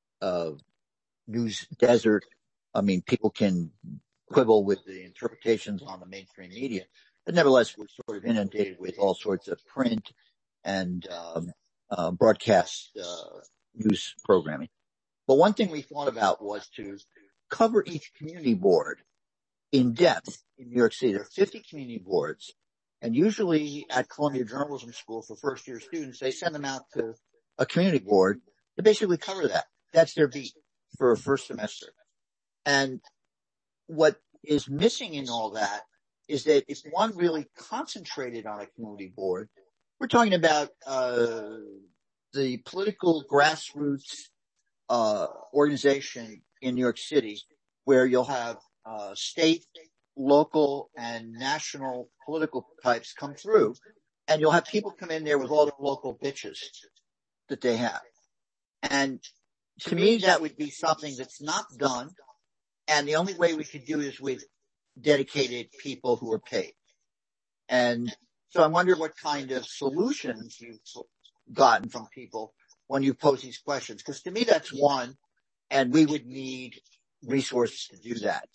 S1: news desert. I mean, people can quibble with the interpretations on the mainstream media, but nevertheless, we're sort of inundated with all sorts of print and broadcast news programming. But one thing we thought about was to cover each community board in depth in New York City. There are 50 community boards, and usually at Columbia Journalism School for first-year students, they send them out to a community board to basically cover that. That's their beat for a first semester. And what is missing in all that is that if one really concentrated on a community board, we're talking about the political grassroots organization in New York City, where you'll have state, local, and national political types come through, and you'll have people come in there with all their local bitches that they have. And to me, that would be something that's not done, and the only way we could do it is with dedicated people who are paid. And so I wonder what kind of solutions you've gotten from people when you pose these questions, because to me that's one, and we would need resources to do that.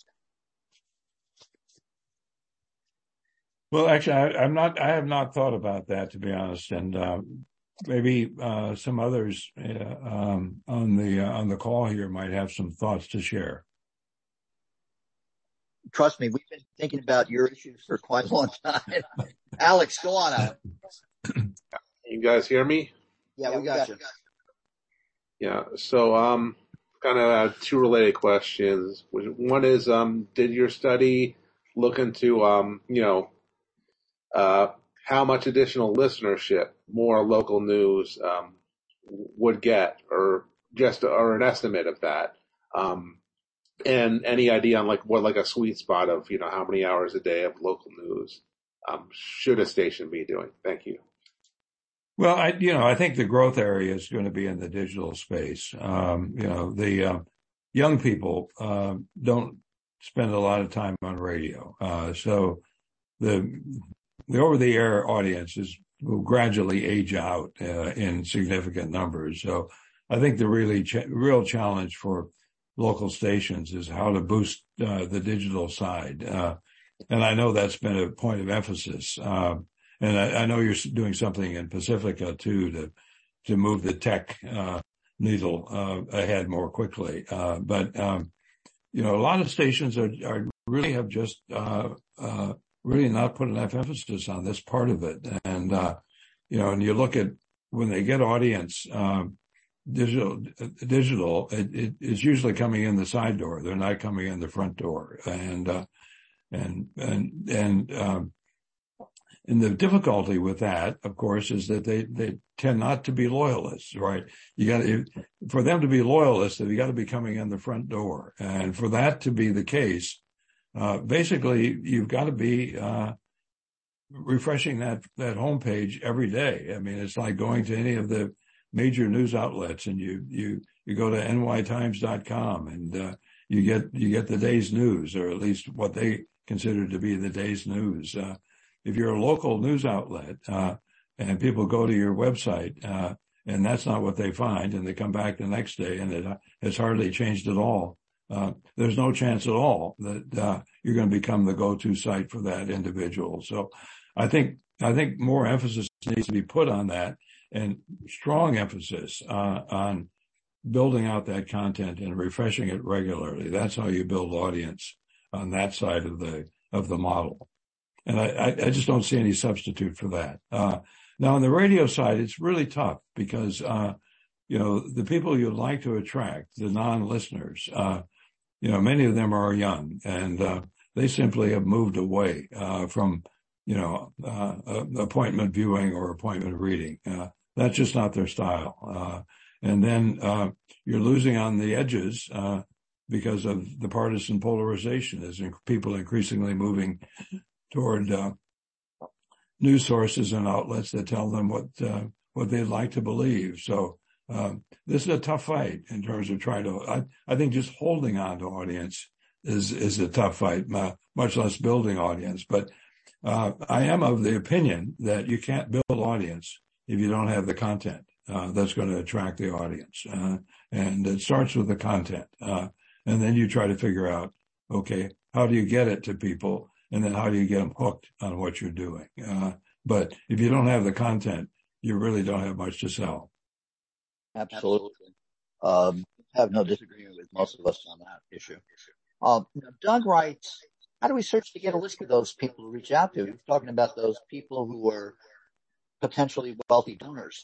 S2: Well, actually, I have not thought about that, to be honest, and maybe some others on the call here might have some thoughts to share.
S1: Trust me, we've been thinking about your issues for quite a long time. Alex, go on, Alex.
S8: You guys hear me?
S1: Yeah, we got you.
S8: Yeah. So, kind of two related questions. One is, did your study look into, how much additional listenership more local news, would get, or an estimate of that? And any idea on what a sweet spot of, how many hours a day of local news, should a station be doing? Thank you.
S2: Well, I think the growth area is going to be in the digital space. The young people don't spend a lot of time on radio, so the over-the-air audiences will gradually age out in significant numbers. So I think the real challenge for local stations is how to boost the digital side, and I know that's been a point of emphasis. And I know you're doing something in Pacifica too to move the tech needle ahead more quickly. But a lot of stations are really have just really not put enough emphasis on this part of it. And and you look at when they get audience digital, it is usually coming in the side door. They're not coming in the front door. And the difficulty with that, of course, is that they tend not to be loyalists, right? For them to be loyalists, they've got to be coming in the front door. And for that to be the case, basically, you've got to be refreshing that homepage every day. I mean, it's like going to any of the major news outlets, and you go to nytimes.com, and you get the day's news, or at least what they consider to be the day's news. If you're a local news outlet, and people go to your website, and that's not what they find, and they come back the next day and it's hardly changed at all, there's no chance at all that you're going to become the go-to site for that individual. So I think more emphasis needs to be put on that, and strong emphasis on building out that content and refreshing it regularly. That's how you build audience on that side of the model. And I just don't see any substitute for that. Now on the radio side, it's really tough because, the people you'd like to attract, the non-listeners, many of them are young, and they simply have moved away from, appointment viewing or appointment reading. That's just not their style. And then you're losing on the edges because of the partisan polarization as people increasingly moving toward news sources and outlets that tell them what they'd like to believe. So this is a tough fight in terms of trying to. I think just holding on to audience is a tough fight, much less building audience. But I am of the opinion that you can't build audience if you don't have the content that's going to attract the audience. And it starts with the content. And then you try to figure out, okay, how do you get it to people? And then how do you get them hooked on what you're doing? But if you don't have the content, you really don't have much to sell.
S1: Absolutely. Have no disagreement with most of us on that issue. Doug writes, how do we search to get a list of those people to reach out to? He's talking about those people who are potentially wealthy donors.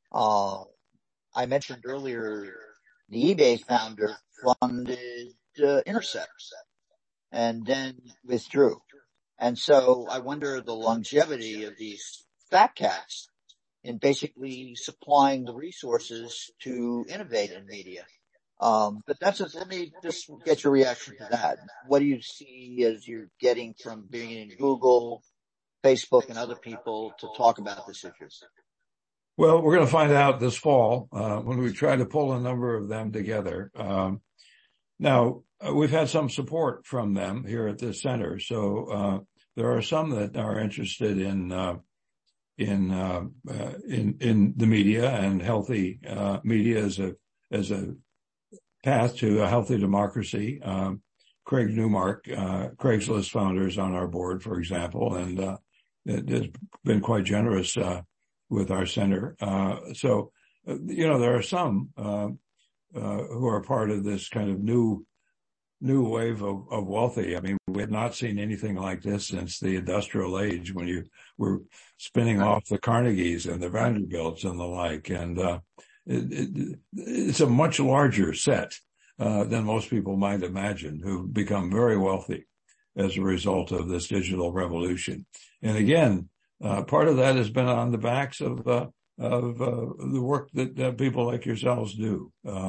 S1: I mentioned earlier the eBay founder funded Intercept and then withdrew. And so I wonder the longevity of these fat cats in basically supplying the resources to innovate in media. But let me just get your reaction to that. What do you see as you're getting from being in Google, Facebook, and other people to talk about this issue?
S2: Well, we're going to find out this fall when we try to pull a number of them together. Now, we've had some support from them here at this center, so there are some that are interested in the media and healthy media as a path to a healthy democracy. Craig Newmark, Craigslist founder, is on our board, for example, and it has been quite generous with our center. So there are some who are part of this kind of new wave of wealthy. I mean, we had not seen anything like this since the industrial age, when you were spinning off the Carnegies and the Vanderbilts and the like. And it's a much larger set than most people might imagine, who've become very wealthy as a result of this digital revolution. And again, part of that has been on the backs of the work that people like yourselves do.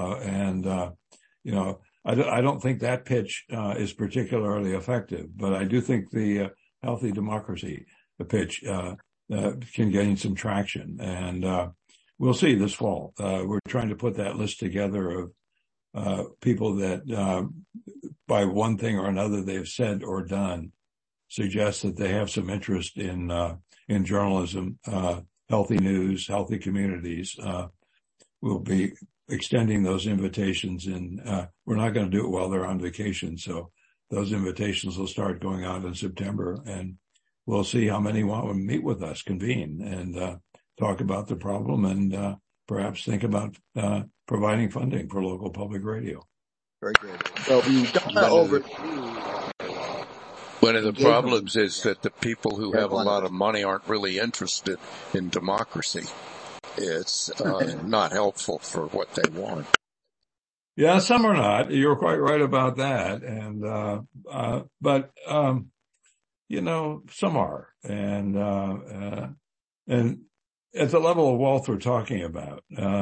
S2: I don't think that pitch is particularly effective, but I do think the healthy democracy pitch can gain some traction. And we'll see this fall. We're trying to put that list together of people that, by one thing or another they've said or done, suggest that they have some interest in journalism, healthy news, healthy communities. We'll be extending those invitations, and we're not going to do it while they're on vacation. So those invitations will start going out in September, and we'll see how many want to meet with us, convene, and talk about the problem, and perhaps think about providing funding for local public radio.
S1: Very good. So we don't want to overdo.
S6: One of the problems is that the people who have a lot of money aren't really interested in democracy. It's not helpful for what they want.
S2: Yeah, some are not. You're quite right about that. And but some are. And at the level of wealth we're talking about,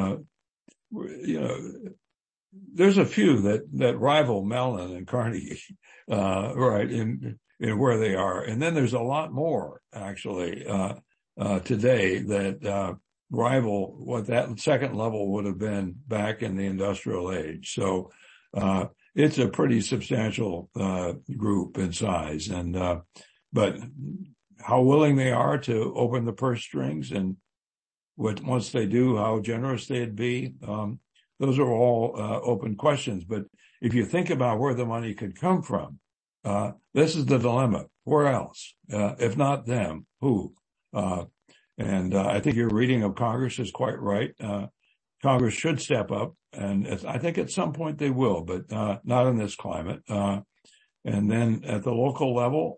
S2: there's a few that rival Mellon and Carnegie, right, in where they are. And then there's a lot more, actually, today that rival what that second level would have been back in the industrial age. So it's a pretty substantial group in size. And but how willing they are to open the purse strings, and once they do, how generous they'd be, those are all open questions. But if you think about where the money could come from, this is the dilemma. Where else? If not them, who? And I think your reading of Congress is quite right. Congress should step up, and I think at some point they will, but not in this climate. And then at the local level,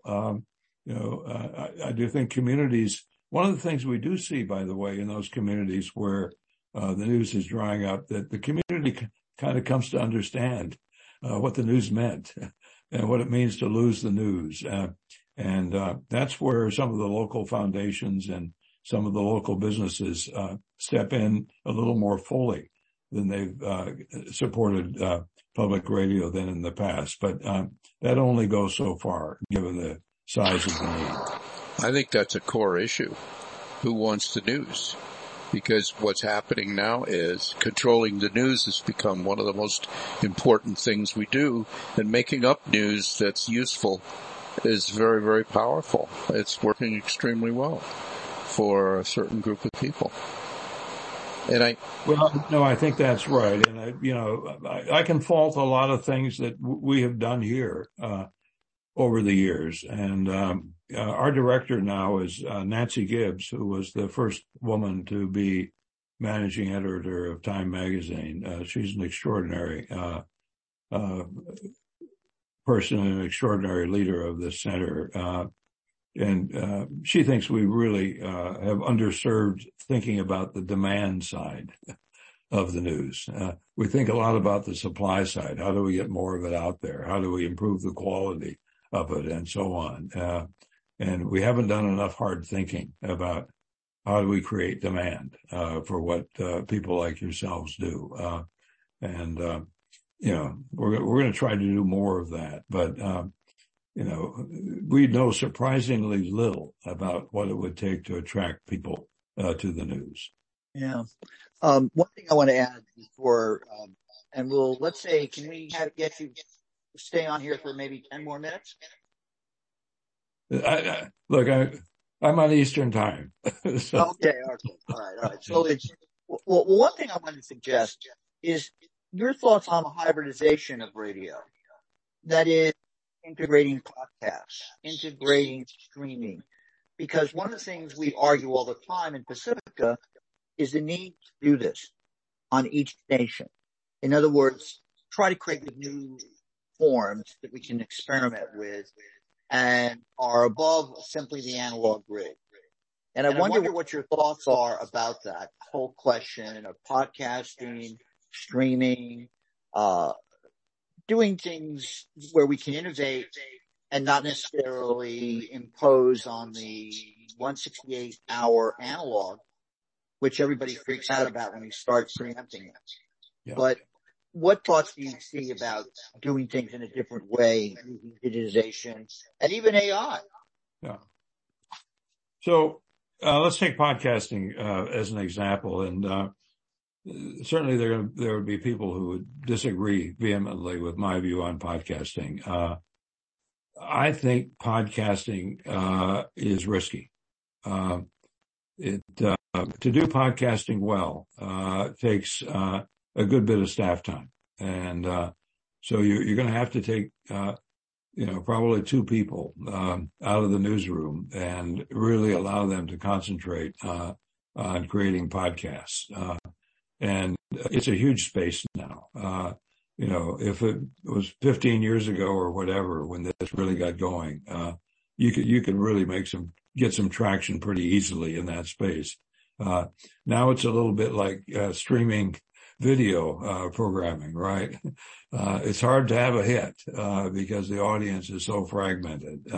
S2: I do think communities. One of the things we do see, by the way, in those communities where the news is drying up, that the community kind of comes to understand what the news meant and what it means to lose the news. And that's where some of the local foundations and some of the local businesses step in a little more fully than they've supported public radio than in the past. But that only goes so far, given the size of the need.
S6: I think that's a core issue. Who wants the news? Because what's happening now is controlling the news has become one of the most important things we do, and making up news that's useful is very, very powerful. It's working extremely well for a certain group of people. And
S2: I think that's right. And I can fault a lot of things that we have done here, over the years. And, our director now is, Nancy Gibbs, who was the first woman to be managing editor of Time magazine. She's an extraordinary, person and an extraordinary leader of this center. And she thinks we really have underserved thinking about the demand side of the news. We think a lot about the supply side. How do we get more of it out there? How do we improve the quality of it, and so on? And we haven't done enough hard thinking about how do we create demand for what people like yourselves do. We're going to try to do more of that. But we know surprisingly little about what it would take to attract people to the news.
S1: Yeah. One thing I want to add before, and let's say, can we get you stay on here for maybe 10 more minutes?
S2: Look, I'm on Eastern time. So.
S1: Okay. All right. So one thing I want to suggest is your thoughts on the hybridization of radio. That is, integrating podcasts, integrating streaming. Because one of the things we argue all the time in Pacifica is the need to do this on each station. In other words, try to create new forms that we can experiment with and are above simply the analog grid. And I wonder what your thoughts are about that whole question of podcasting, streaming, doing things where we can innovate and not necessarily impose on the 168-hour analog, which everybody freaks out about when we start preempting it. Yeah. But what thoughts do you see about doing things in a different way, using digitization and even AI?
S2: Yeah. So let's take podcasting as an example, and certainly there would be people who would disagree vehemently with my view on podcasting. I think podcasting is risky. To do podcasting well takes a good bit of staff time, and so you're going to have to take probably two people out of the newsroom and really allow them to concentrate on creating podcasts. And it's a huge space now. If it was 15 years ago or whatever when this really got going, you could really get some traction pretty easily in that space. Now it's a little bit like streaming video programming, right? It's hard to have a hit because the audience is so fragmented.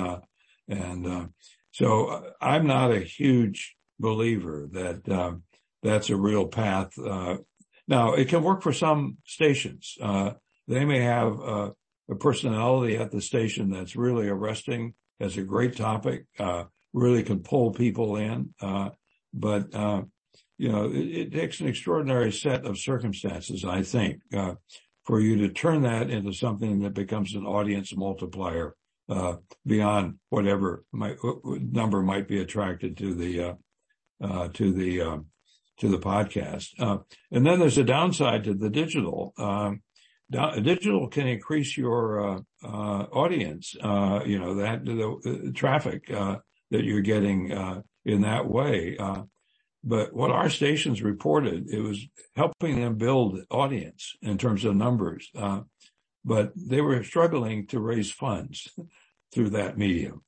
S2: So I'm not a huge believer that that's a real path. Now, it can work for some stations. They may have a personality at the station that's really arresting, has a great topic, really can pull people in. But it takes an extraordinary set of circumstances, I think, for you to turn that into something that becomes an audience multiplier, beyond whatever number might be attracted to the podcast. And then there's a downside to the digital. Digital can increase your audience, the traffic that you're getting in that way. But what our stations reported, it was helping them build audience in terms of numbers. But they were struggling to raise funds through that medium.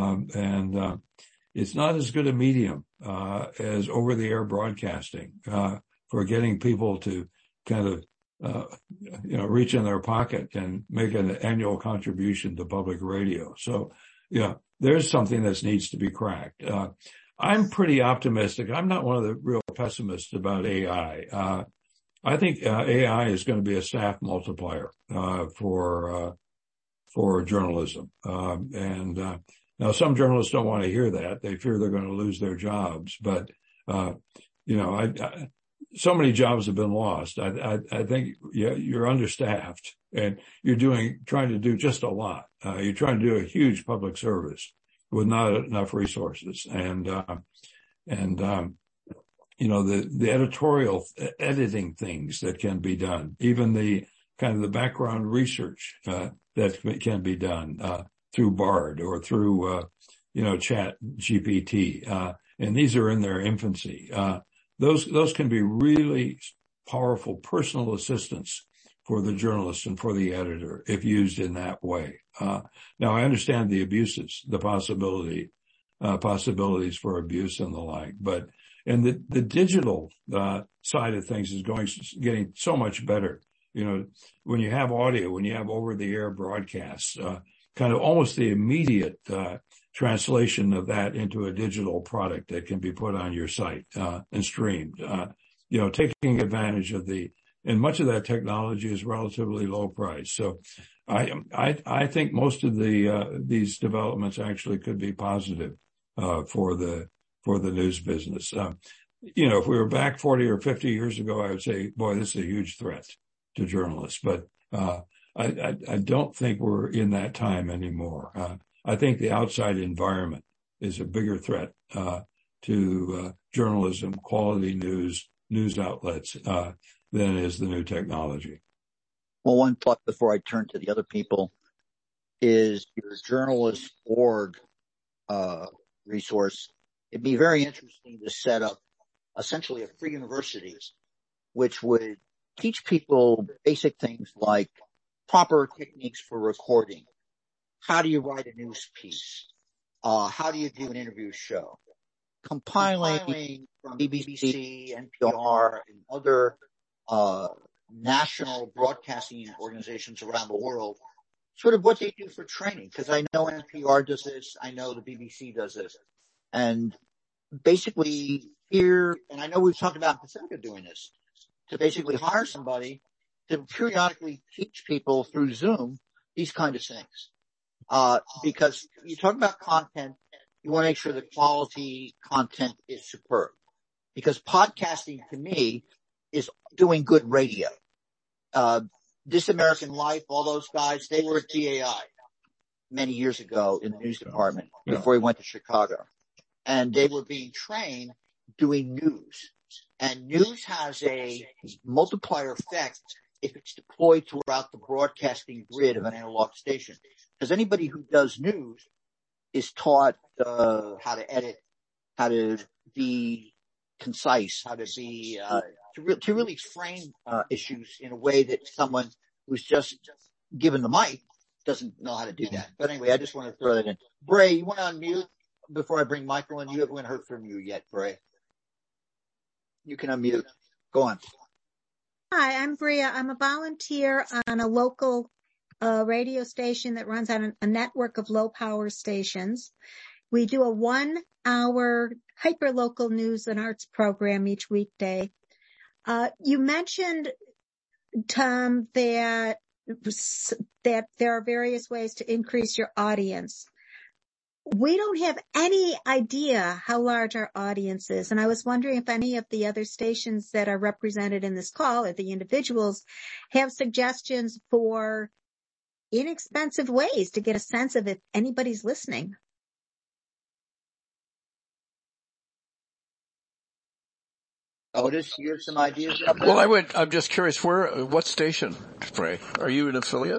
S2: It's not as good a medium as over-the-air broadcasting for getting people to kind of reach in their pocket and make an annual contribution to public radio. So there's something that needs to be cracked. I'm pretty optimistic. I'm not one of the real pessimists about AI. I think AI is going to be a staff multiplier for journalism. Now, some journalists don't want to hear that. They fear they're going to lose their jobs. But, so many jobs have been lost. I think you're understaffed and you're trying to do just a lot. You're trying to do a huge public service with not enough resources. And the editorial editing things that can be done, even the kind of the background research, that can be done, through Bard or through, Chat GPT. And these are in their infancy. Those can be really powerful personal assistants for the journalist and for the editor if used in that way. Now I understand the abuses, the possibilities for abuse and the like, and the digital, side of things is getting so much better. When you have audio, when you have over the air broadcasts, kind of almost the immediate, translation of that into a digital product that can be put on your site, and streamed, taking advantage of and much of that technology is relatively low price. So I think most of these developments actually could be positive, for the news business. If we were back 40 or 50 years ago, I would say, boy, this is a huge threat to journalists, but, I don't think we're in that time anymore. I think the outside environment is a bigger threat, to, journalism, quality news outlets, than is the new technology.
S1: Well, one thought before I turn to the other people is your journalist.org, resource. It'd be very interesting to set up essentially a free university, which would teach people basic things like proper techniques for recording. How do you write a news piece? How do you do an interview show? Compiling from BBC, NPR, and other national broadcasting organizations around the world, sort of what they do for training. Because I know NPR does this, I know the BBC does this, and basically here, and I know we've talked about Pacifica doing this, to basically hire somebody to periodically teach people through Zoom these kind of things. Because you talk about content, you want to make sure the quality content is superb. Because podcasting to me is doing good radio. This American Life, all those guys, they were at GAI many years ago in the news department before we went to Chicago. And they were being trained doing news. And news has a multiplier effect if it's deployed throughout the broadcasting grid of an analog station. Because anybody who does news is taught how to edit, how to be concise, how to be to really frame issues in a way that someone who's just given the mic doesn't know how to do that. But anyway, I just want to throw that in. Bray, you want to unmute before I bring Michael in? You haven't heard from you yet, Bray. You can unmute. Go on.
S9: Hi, I'm Bria. I'm a volunteer on a local radio station that runs on a network of low power stations. We do a 1 hour hyper-local news and arts program each weekday. You mentioned, Tom, that there are various ways to increase your audience. We don't have any idea how large our audience is. And I was wondering if any of the other stations that are represented in this call, or the individuals, have suggestions for inexpensive ways to get a sense of if anybody's listening.
S1: Otis, you have some ideas about that?
S6: Well, I'm just curious, what station, Bray? Are you an affiliate?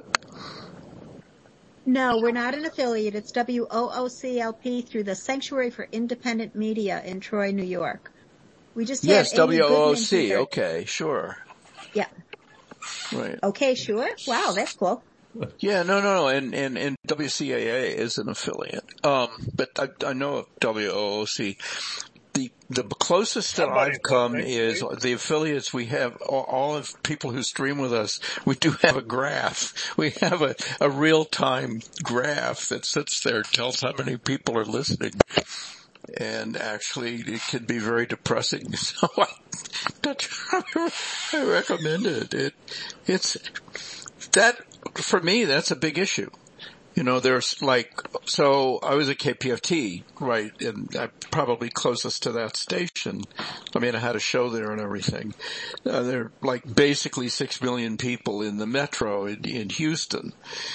S9: No, we're not an affiliate. It's WOOCLP through the Sanctuary for Independent Media in Troy, New York. We just had
S6: Yes, WOOC. Okay, sure.
S9: Yeah.
S6: Right.
S9: Okay, sure. Wow, that's cool.
S6: Yeah, no, and WCAA is an affiliate. But I know of WOOC. The closest that I've come is the affiliates we have, all of people who stream with us, we do have a graph. We have a real-time graph that sits there, tells how many people are listening. And actually, it can be very depressing. So I recommend it. It's that, for me, that's a big issue. there's so I was at KPFT, right, and I'm probably closest to that station. I mean, I had a show there and everything. There are basically 6 million people in the metro in Houston.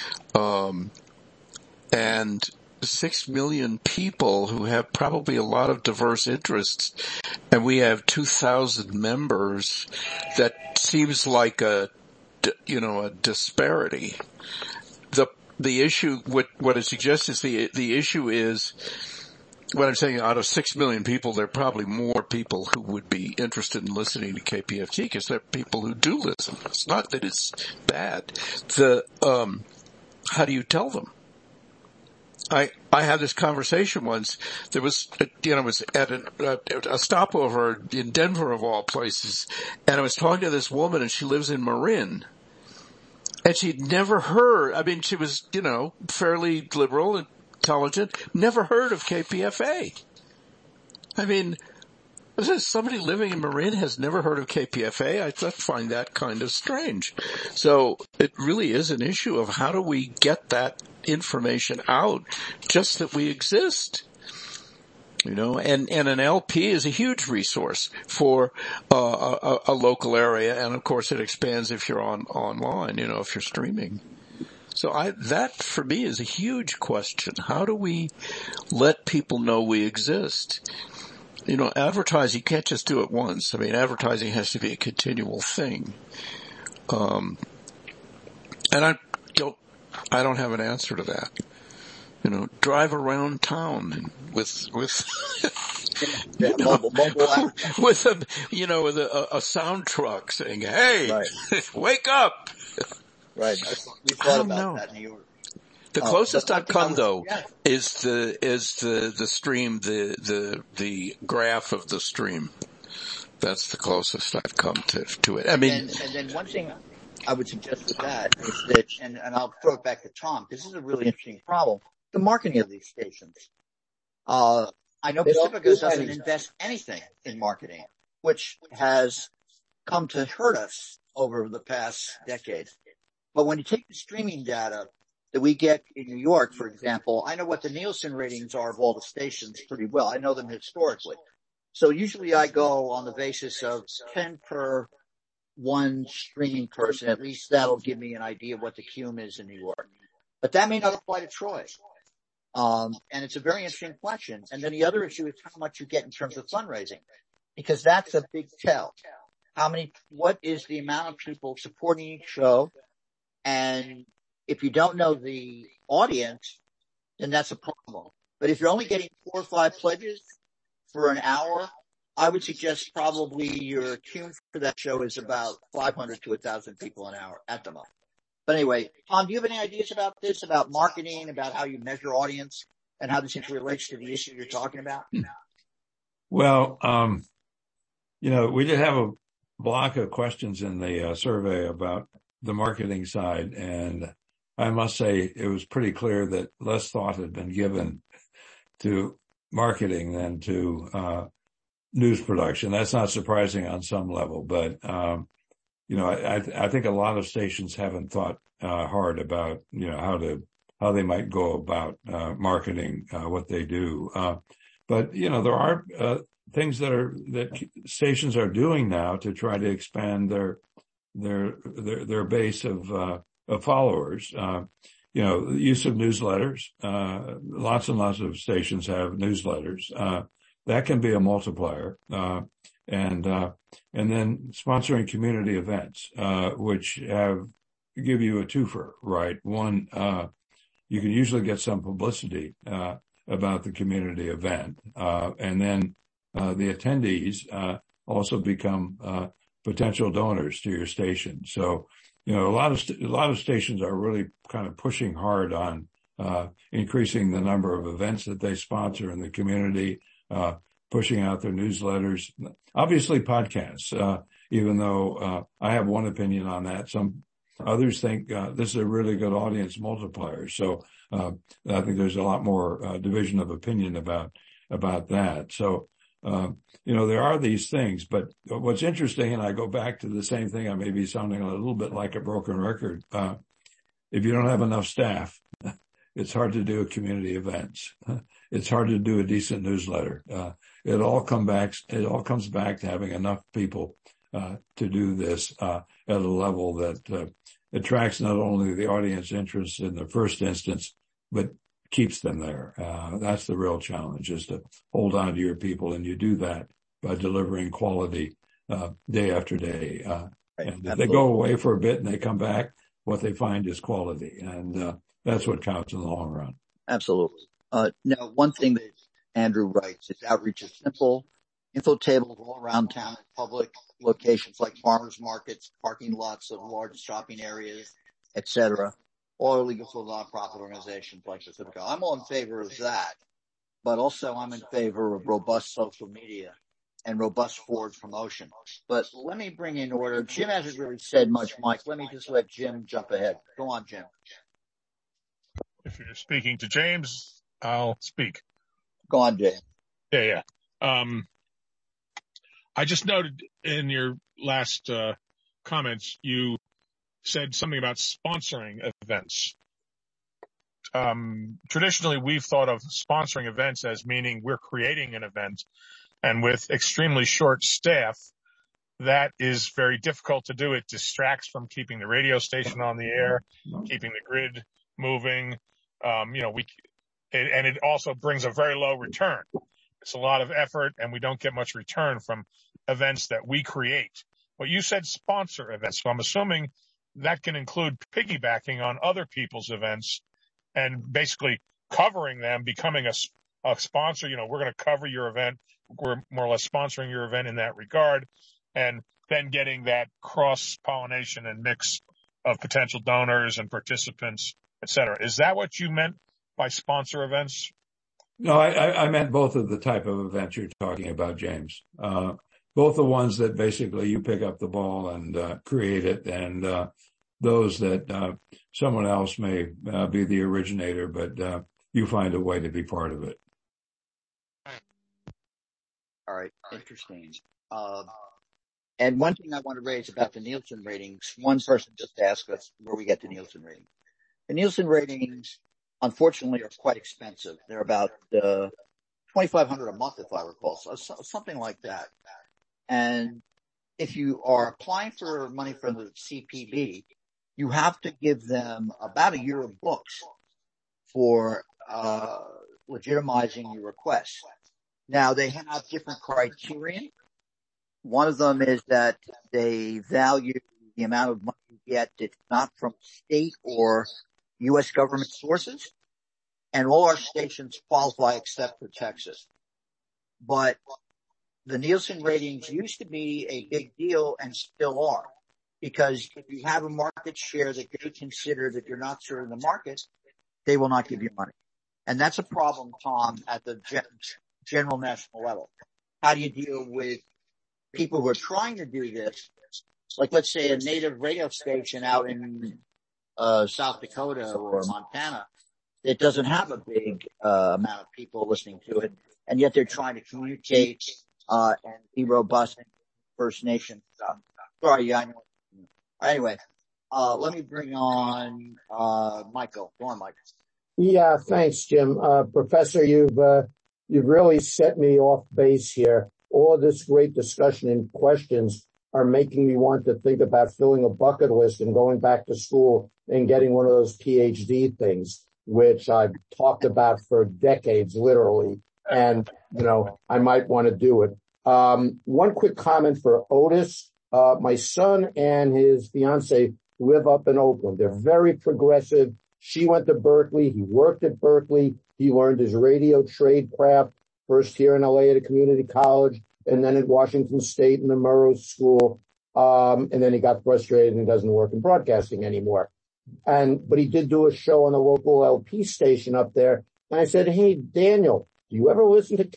S6: And 6 million people who have probably a lot of diverse interests, and we have 2,000 members. That seems like a disparity. The issue, what it suggests is the issue is, what I'm saying, out of 6 million people, there are probably more people who would be interested in listening to KPFT because there are people who do listen. It's not that it's bad. How do you tell them? I had this conversation once. There was, was at a stopover in Denver of all places, and I was talking to this woman, and she lives in Marin. And she'd never heard, she was, fairly liberal, intelligent, never heard of KPFA. Somebody living in Marin has never heard of KPFA. I find that kind of strange. So it really is an issue of how do we get that information out, just that we exist. And an LP is a huge resource for a local area, and of course it expands if you're online, if you're streaming. So that for me is a huge question. How do we let people know we exist? Advertising, you can't just do it once. Advertising has to be a continual thing. And I don't have an answer to that. Drive around town with with a sound truck saying, "Hey, right. Wake up!"
S1: Right. We thought about that in New York.
S6: The closest I've come though is the stream, the graph of the stream. That's the closest I've come to it.
S1: And then one thing I would suggest with that is that, and I'll throw it back to Tom, because this is a really interesting problem. The marketing of these stations. I know Pacifica doesn't invest anything in marketing, which has come to hurt us over the past decade. But when you take the streaming data that we get in New York, for example, I know what the Nielsen ratings are of all the stations pretty well. I know them historically. So usually I go on the basis of 10 per one streaming person. At least that'll give me an idea of what the cume is in New York. But that may not apply to Troy. And it's a very interesting question. And then the other issue is how much you get in terms of fundraising, because that's a big tell. What is the amount of people supporting each show? And if you don't know the audience, then that's a problem. But if you're only getting 4 or 5 pledges for an hour, I would suggest probably your cume for that show is about 500 to 1,000 people an hour at the moment. But anyway, Tom, do you have any ideas about this, about marketing, about how you measure audience, and how this relates to the issue you're talking about?
S2: Well, we did have a block of questions in the survey about the marketing side, and I must say it was pretty clear that less thought had been given to marketing than to news production. That's not surprising on some level, but I think a lot of stations haven't thought hard about how they might go about marketing what they do. But there are things that stations are doing now to try to expand their base of followers. Use of newsletters. Lots and lots of stations have newsletters. That can be a multiplier. And then sponsoring community events, which give you a twofer, right? One, you can usually get some publicity, about the community event. And then, the attendees, also become, potential donors to your station. So, a lot of stations are really kind of pushing hard on, increasing the number of events that they sponsor in the community, pushing out their newsletters. Obviously podcasts, even though, I have one opinion on that. Some others think, this is a really good audience multiplier. So, I think there's a lot more, division of opinion about that. So, there are these things, but what's interesting, and I go back to the same thing, I may be sounding a little bit like a broken record. If you don't have enough staff, It's hard to do community events. It's hard to do a decent newsletter. It all comes back to having enough people to do this at a level that attracts not only the audience interest in the first instance, but keeps them there. That's the real challenge, is to hold on to your people, and you do that by delivering quality day after day. And if they go away for a bit and they come back, what they find is quality, and that's what counts in the long run.
S1: Absolutely. Now, one thing that Andrew writes is outreach is simple. Info tables all around town at public locations like farmers markets, parking lots of large shopping areas, etc. All illegal for nonprofit organizations like Pacifica. I'm all in favor of that, but also I'm in favor of robust social media and robust forward promotion. But let me bring in order. Jim hasn't really said much, Mike. Let me just let Jim jump ahead. Go on, Jim.
S3: If you're speaking to James, I'll speak.
S1: Go on, Jim.
S3: Yeah. I just noted in your last comments, you said something about sponsoring events. Traditionally, we've thought of sponsoring events as meaning we're creating an event, and with extremely short staff, that is very difficult to do. It distracts from keeping the radio station on the air, keeping the grid moving. And it also brings a very low return. It's a lot of effort, and we don't get much return from events that we create. But you said sponsor events, so I'm assuming that can include piggybacking on other people's events and basically covering them, becoming a sponsor. We're going to cover your event. We're more or less sponsoring your event in that regard, and then getting that cross-pollination and mix of potential donors and participants, et cetera. Is that what you meant by sponsor events?
S2: No, I meant both of the type of events you're talking about, James. Both the ones that basically you pick up the ball and create it, and those that someone else may be the originator, but you find a way to be part of it.
S1: All right, interesting. And one thing I want to raise about the Nielsen ratings, one person just asked us where we get the Nielsen ratings. The Nielsen ratings, unfortunately, are quite expensive. They're about $2,500 a month, if I recall, so something like that. And if you are applying for money from the CPB, you have to give them about a year of books for legitimizing your request. Now, they have different criterion. One of them is that they value the amount of money you get that's not from state or U.S. government sources. And all our stations qualify except for Texas. But the Nielsen ratings used to be a big deal and still are. Because if you have a market share that they consider that you're not serving the market, they will not give you money. And that's a problem, Tom, at the general national level. How do you deal with people who are trying to do this? Like, let's say a native radio station out in South Dakota or Montana that doesn't have a big amount of people listening to it, and yet they're trying to communicate and be robust in First Nation stuff. Sorry, yeah, I know. Anyway, let me bring on Michael. Go on, Mike.
S4: Yeah, thanks, Jim. Professor, you've really set me off base here. All of this great discussion and questions are making me want to think about filling a bucket list and going back to school and getting one of those PhD things, which I've talked about for decades, literally. And, I might want to do it. One quick comment for Otis. My son and his fiance live up in Oakland. They're very progressive. She went to Berkeley. He worked at Berkeley. He learned his radio trade craft, first here in LA at a community college, and then at Washington State in the Murrow School. And then he got frustrated and doesn't work in broadcasting anymore. But he did do a show on the local LP station up there. And I said, hey, Daniel, do you ever listen to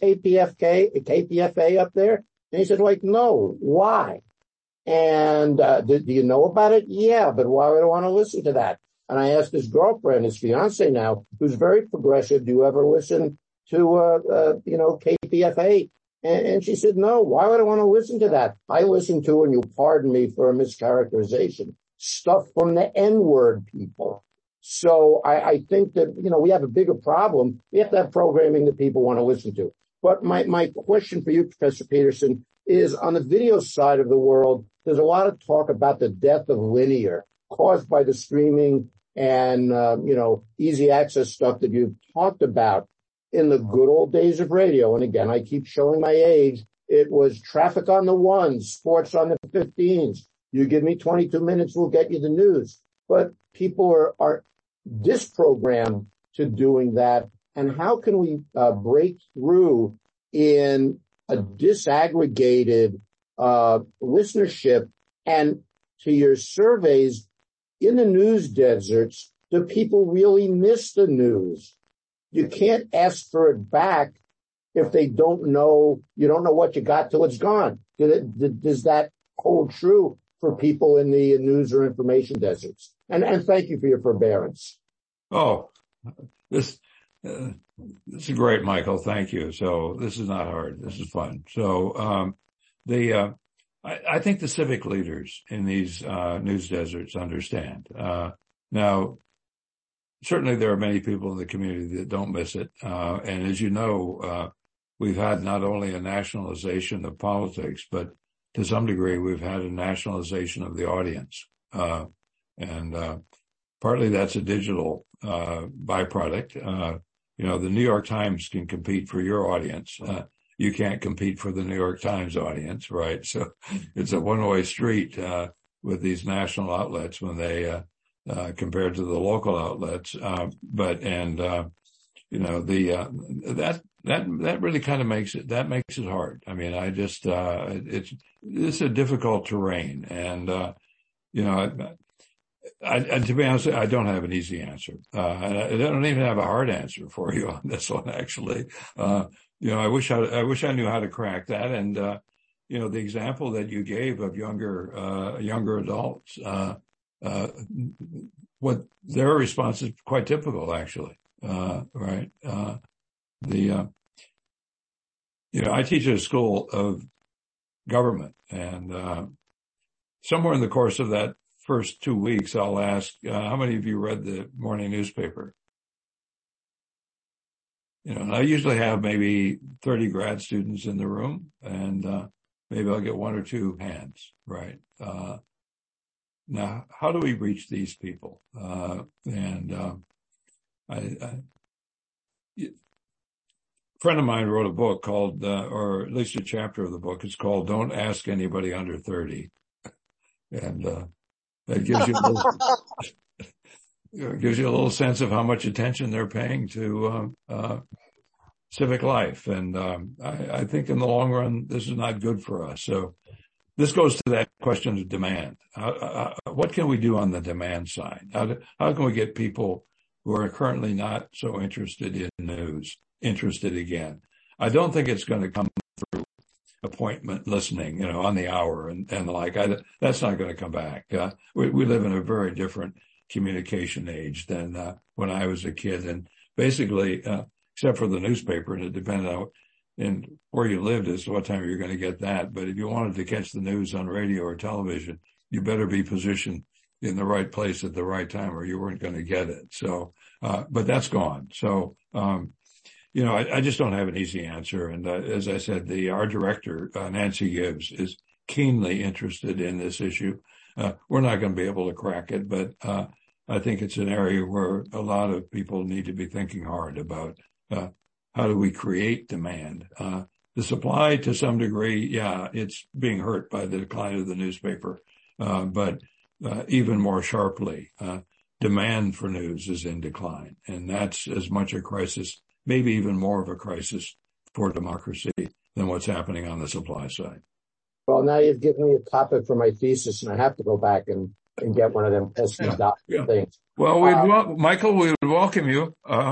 S4: KPFA up there? And he said, no. Why? And do you know about it? Yeah, but why would I want to listen to that? And I asked his girlfriend, his fiance now, who's very progressive, do you ever listen to, KPFA? And she said, no, why would I want to listen to that? I listen to, and you'll pardon me for a mischaracterization, stuff from the N-word people. So I think that, we have a bigger problem. We have to have programming that people want to listen to. But my question for you, Professor Peterson, is on the video side of the world, there's a lot of talk about the death of linear caused by the streaming and, easy access stuff that you've talked about. In the good old days of radio, and again, I keep showing my age, it was traffic on the ones, sports on the 15s. You give me 22 minutes, we'll get you the news. But people are disprogrammed to doing that. And how can we break through in a disaggregated listenership? And to your surveys, in the news deserts, do people really miss the news? You can't ask for it back if they don't know, you don't know what you got till it's gone. Does that hold true for people in the news or information deserts? And thank you for your forbearance.
S2: Oh, this is great, Michael. Thank you. So this is not hard. This is fun. So, I think the civic leaders in these, news deserts understand. Now, certainly there are many people in the community that don't miss it. And as you know, we've had not only a nationalization of politics, but to some degree, we've had a nationalization of the audience. And partly that's a digital byproduct. The New York Times can compete for your audience. You can't compete for the New York Times audience, right? So it's a one-way street with these national outlets when they compared to the local outlets. That really kind of makes it hard. I mean, it's a difficult terrain. And, to be honest, I don't have an easy answer. And I don't even have a hard answer for you on this one, actually. I wish I knew how to crack that. And, the example that you gave of younger adults, what their response is quite typical, actually. Right. I teach at a school of government, and somewhere in the course of that first 2 weeks, I'll ask, how many of you read the morning newspaper? And I usually have maybe 30 grad students in the room, and maybe I'll get one or two hands, right? Now, how do we reach these people? A friend of mine wrote a book called, or at least a chapter of the book, it's called "Don't Ask Anybody Under 30," and that gives you a little sense of how much attention they're paying to civic life. And I think in the long run, this is not good for us. So this goes to that question of demand. What can we do on the demand side? How can we get people who are currently not so interested in news interested again? I don't think it's going to come through appointment listening, on the hour and the like. That's not going to come back. We live in a very different communication age than when I was a kid. And basically, except for the newspaper, and it depended on where you lived as to what time you're going to get that. But if you wanted to catch the news on radio or television, you better be positioned in the right place at the right time or you weren't going to get it. So, but that's gone. So, I just don't have an easy answer. And as I said, our director, Nancy Gibbs, is keenly interested in this issue. We're not going to be able to crack it, but I think it's an area where a lot of people need to be thinking hard about how do we create demand. The supply, to some degree, it's being hurt by the decline of the newspaper, but even more sharply, demand for news is in decline. And that's as much a crisis, maybe even more of a crisis for democracy than what's happening on the supply side.
S4: Well, now you've given me a topic for my thesis, and I have to go back and get one of them pesky things.
S2: Well, Michael, we would welcome you.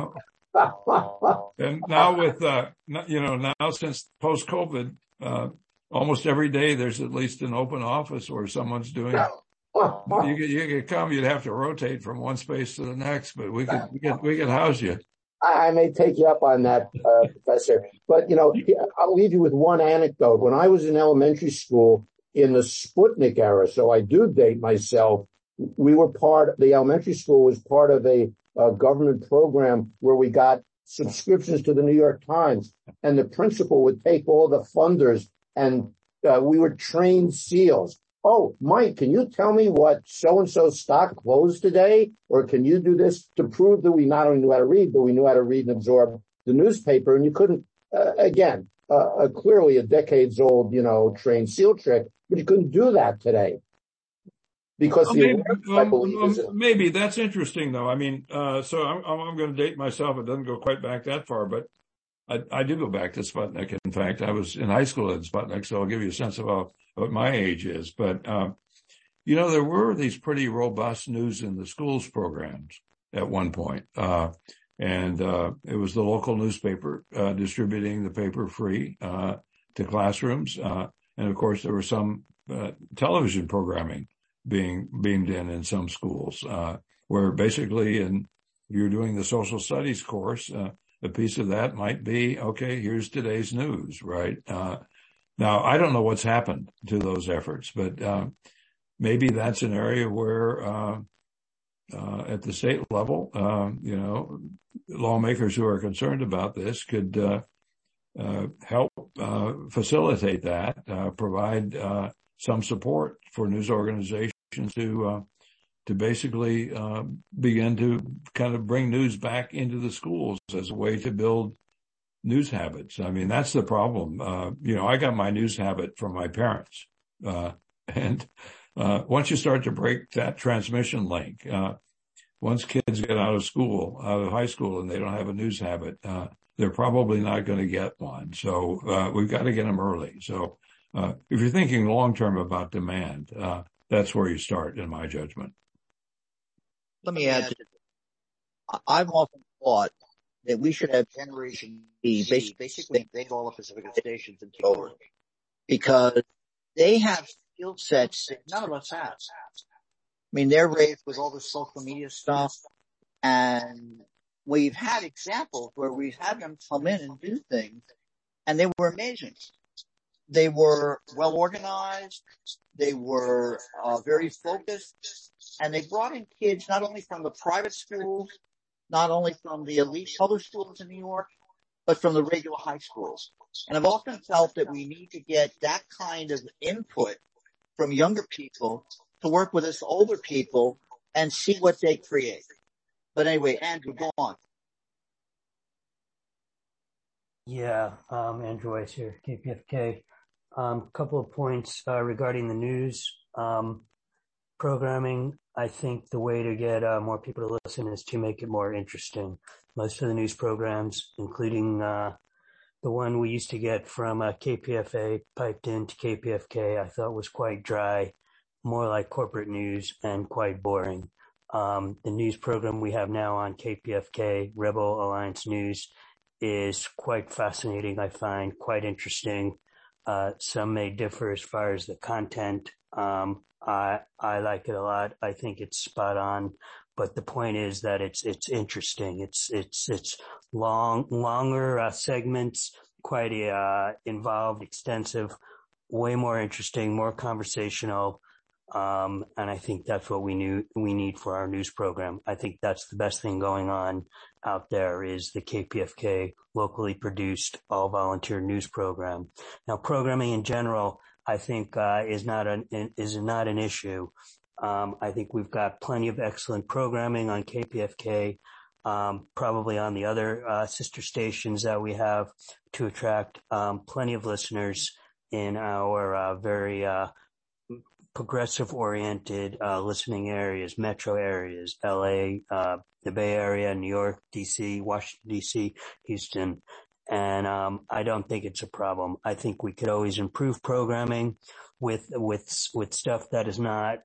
S2: And now with, now since post-COVID, almost every day there's at least an open office where someone's doing you could come, you'd have to rotate from one space to the next, but we could house you.
S4: I may take you up on that, Professor. But, I'll leave you with one anecdote. When I was in elementary school in the Sputnik era, so I do date myself, the elementary school was part of a government program where we got subscriptions to the New York Times, and the principal would take all the funders, and we were trained SEALs. Oh, Mike, can you tell me what so-and-so stock closed today? Or can you do this to prove that we not only knew how to read, but we knew how to read and absorb the newspaper? And you couldn't, clearly a decades old, trained SEAL trick, but you couldn't do that today. Because
S2: maybe that's interesting though. I mean, so I'm going to date myself. It doesn't go quite back that far, but I do go back to Sputnik. In fact, I was in high school at Sputnik, so I'll give you a sense of what my age is. But, there were these pretty robust news in the schools programs at one point. And it was the local newspaper, distributing the paper free, to classrooms. And of course, there was some, television programming being beamed in some schools, where basically if you're doing the social studies course, a piece of that might be, okay, here's today's news, right? Now, I don't know what's happened to those efforts, but maybe that's an area where at the state level, lawmakers who are concerned about this could help facilitate that, provide some support for news organizations to basically begin to kind of bring news back into the schools as a way to build news habits. I mean, that's the problem. I got my news habit from my parents. And once you start to break that transmission link, once kids get out of high school, and they don't have a news habit, they're probably not going to get one. So we've got to get them early. So if you're thinking long-term about demand, that's where you start, in my judgment.
S1: Let me add to that. I've often thought that we should have Generation B basically invade all the Pacifica stations and take over, because they have skill sets that none of us have. I mean, they're raised with all the social media stuff, and we've had examples where we've had them come in and do things, and they were amazing. They were well organized. They were very focused, and they brought in kids not only from the private schools, not only from the elite public schools in New York, but from the regular high schools. And I've often felt that we need to get that kind of input from younger people to work with us older people and see what they create. But anyway, Andrew, go on.
S5: Yeah, Andrew Weiss here, KPFK. Couple of points regarding the news programming. I think the way to get more people to listen is to make it more interesting. Most of the news programs, including the one we used to get from KPFA piped into KPFK, I thought was quite dry, more like corporate news, and quite boring. The news program we have now on KPFK, Rebel Alliance News, is quite fascinating, I find, quite interesting. Some may differ as far as the content. I like it a lot. I think it's spot on. But the point is that it's interesting. It's longer segments, quite involved, extensive, way more interesting, more conversational. And I think that's what we need for our news program. I think that's the best thing going on out there, is the KPFK locally produced all volunteer news program. Now, programming in general, I think, is not an issue. I think we've got plenty of excellent programming on KPFK, probably on the other, sister stations that we have to attract, plenty of listeners in our, very, progressive-oriented listening areas, metro areas, LA, the Bay Area, New York, DC, Washington, DC, Houston. And I don't think it's a problem. I think we could always improve programming with stuff that is not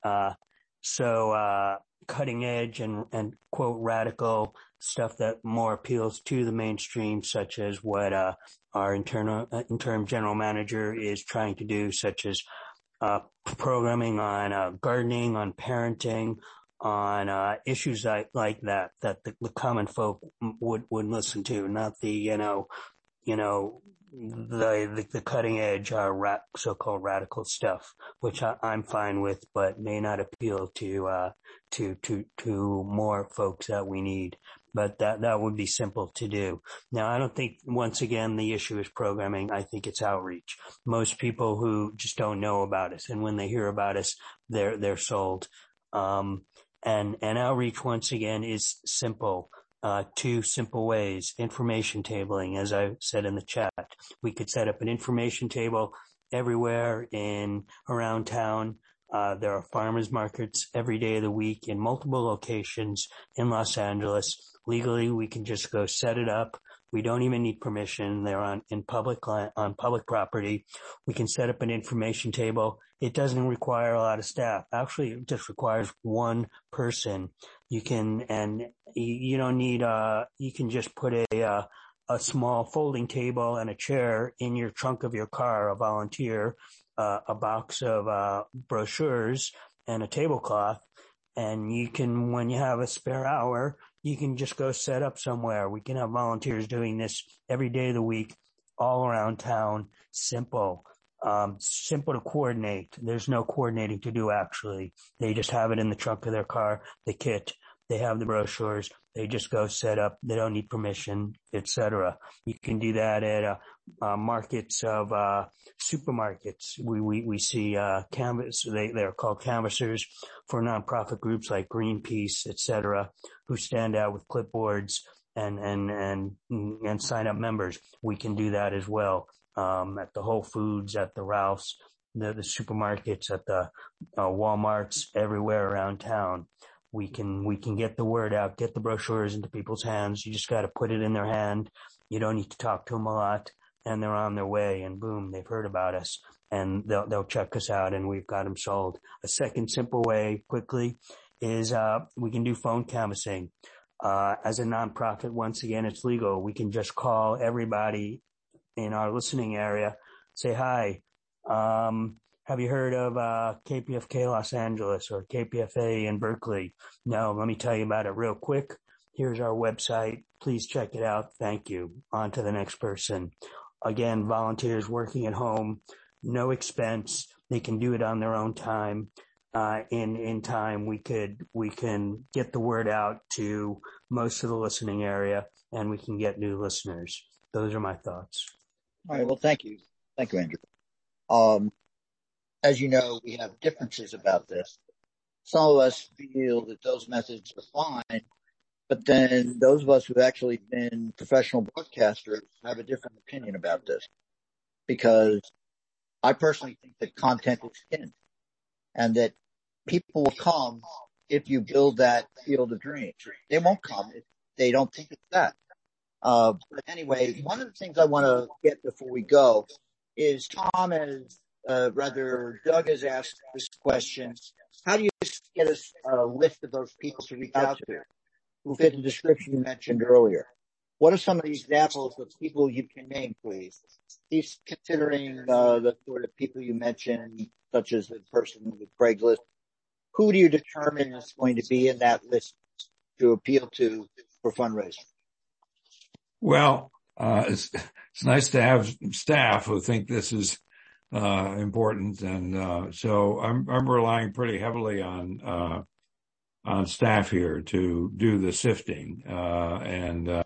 S5: so cutting edge and quote radical, stuff that more appeals to the mainstream, such as what our interim general manager is trying to do, such as programming on gardening, on parenting, on issues like that the common folk would listen to, not the the cutting edge, so-called radical stuff, which I'm fine with, but may not appeal to more folks that we need. But that would be simple to do. Now, I don't think, once again, the issue is programming. I think it's outreach. Most people who just don't know about us, and when they hear about us, they're sold. And outreach, once again, is simple. 2 simple ways. Information tabling, as I said in the chat. We could set up an information table everywhere around town. There are farmers markets every day of the week in multiple locations in Los Angeles. Legally, we can just go set it up. We don't even need permission. They're on public property. We can set up an information table. It doesn't require a lot of staff. Actually, it just requires one person. You can just put a small folding table and a chair in your trunk of your car, a volunteer, a box of brochures and a tablecloth. And you can, when you have a spare hour, you can just go set up somewhere. We can have volunteers doing this every day of the week, all around town. Simple to coordinate. There's no coordinating to do, actually. They just have it in the trunk of their car, the kit. They have the brochures. They just go set up. They don't need permission, etc. You can do that at markets of supermarkets. We see canvas. They're called canvassers for nonprofit groups like Greenpeace, etc., who stand out with clipboards and sign up members. We can do that as well at the Whole Foods, at the Ralphs, the supermarkets, at the Walmarts, everywhere around town. We can get the word out, get the brochures into people's hands. You just got to put it in their hand. You don't need to talk to them a lot, and they're on their way, and boom, they've heard about us, and they'll check us out, and we've got them sold. A second simple way, quickly, is we can do phone canvassing. As a nonprofit, once again, it's legal. We can just call everybody in our listening area, say, hi, have you heard of KPFK Los Angeles or KPFA in Berkeley? No, let me tell you about it real quick. Here's our website. Please check it out. Thank you. On to the next person. Again, volunteers working at home, no expense. They can do it on their own time. In time, we can get the word out to most of the listening area, and we can get new listeners. Those are my thoughts.
S1: All right. Well, thank you. Thank you, Andrew. As you know, we have differences about this. Some of us feel that those methods are fine, but then those of us who've actually been professional broadcasters have a different opinion about this, because I personally think that content is king, and that people will come if you build that field of dreams. They won't come if they don't think it's that. But anyway, one of the things I want to get before we go is Tom has Doug has asked this question. How do you get a list of those people to reach out to who fit the description you mentioned earlier? What are some of the examples of people you can name, please? He's considering the sort of people you mentioned, such as the person with Craigslist. Who do you determine is going to be in that list to appeal to for fundraising?
S2: Well, it's nice to have staff who think this is important, and so I'm relying pretty heavily on staff here to do the sifting, and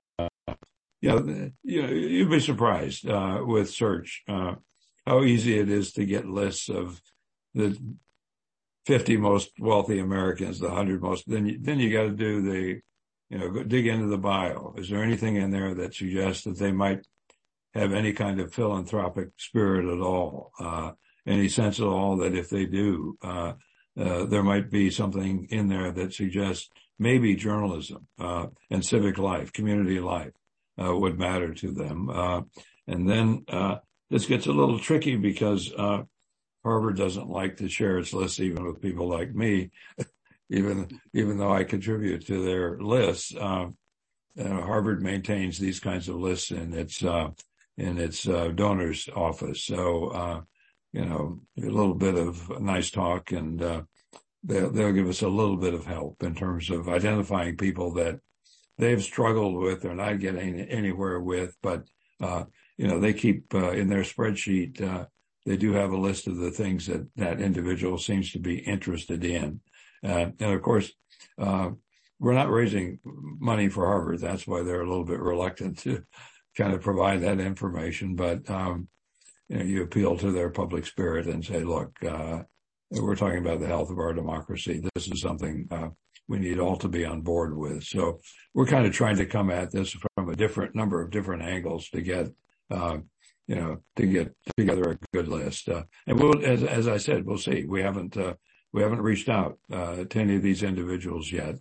S2: you'd be surprised with search how easy it is to get lists of the 50 most wealthy Americans, the 100 most. Then you got to do dig into the bio. Is there anything in there that suggests that they might have any kind of philanthropic spirit at all? Any sense at all that if they do, there might be something in there that suggests maybe journalism and civic life, community life would matter to them. And then this gets a little tricky because Harvard doesn't like to share its lists even with people like me, even though I contribute to their lists. Harvard maintains these kinds of lists in its donors office. So, a little bit of nice talk, and they'll give us a little bit of help in terms of identifying people that they've struggled with or not getting anywhere with, but they keep, in their spreadsheet, they do have a list of the things that individual seems to be interested in. And of course, we're not raising money for Harvard. That's why they're a little bit reluctant to kind of provide that information. But, you appeal to their public spirit and say, look, we're talking about the health of our democracy. This is something we need all to be on board with. So we're kind of trying to come at this from a number of different angles to get, to get together a good list. And we'll, as I said, we'll see. We haven't reached out to any of these individuals yet.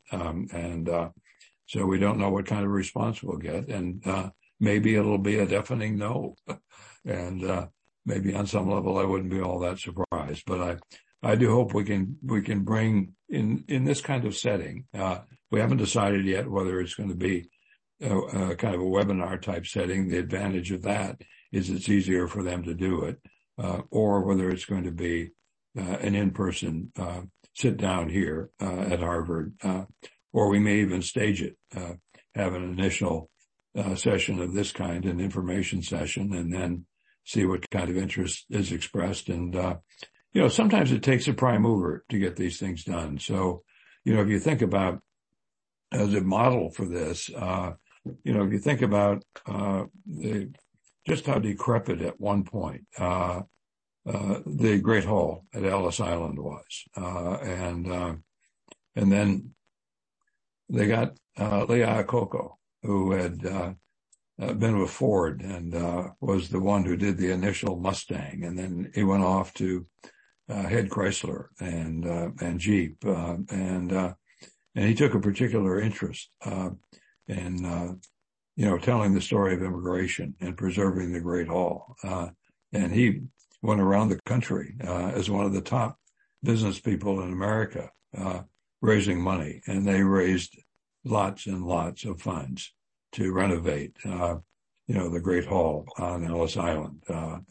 S2: So we don't know what kind of response we'll get. And maybe it'll be a deafening no. And maybe on some level I wouldn't be all that surprised. But I do hope we can bring in this kind of setting. We haven't decided yet whether it's going to be a kind of a webinar type setting. The advantage of that is it's easier for them to do it, or whether it's going to be an in-person sit down here at Harvard, or we may even stage it, have an initial session of this kind, an information session, and then see what kind of interest is expressed. And sometimes it takes a prime mover to get these things done. So, if you think about as a model for this, if you think about just how decrepit at one point the Great Hall at Ellis Island was, and then they got Lee Iacocca, who had been with Ford and was the one who did the initial Mustang, and then he went off to head Chrysler and Jeep, and he took a particular interest in telling the story of immigration and preserving the Great Hall, and he went around the country as one of the top business people in America, raising money, and they raised lots and lots of funds to renovate, the Great Hall on Ellis Island,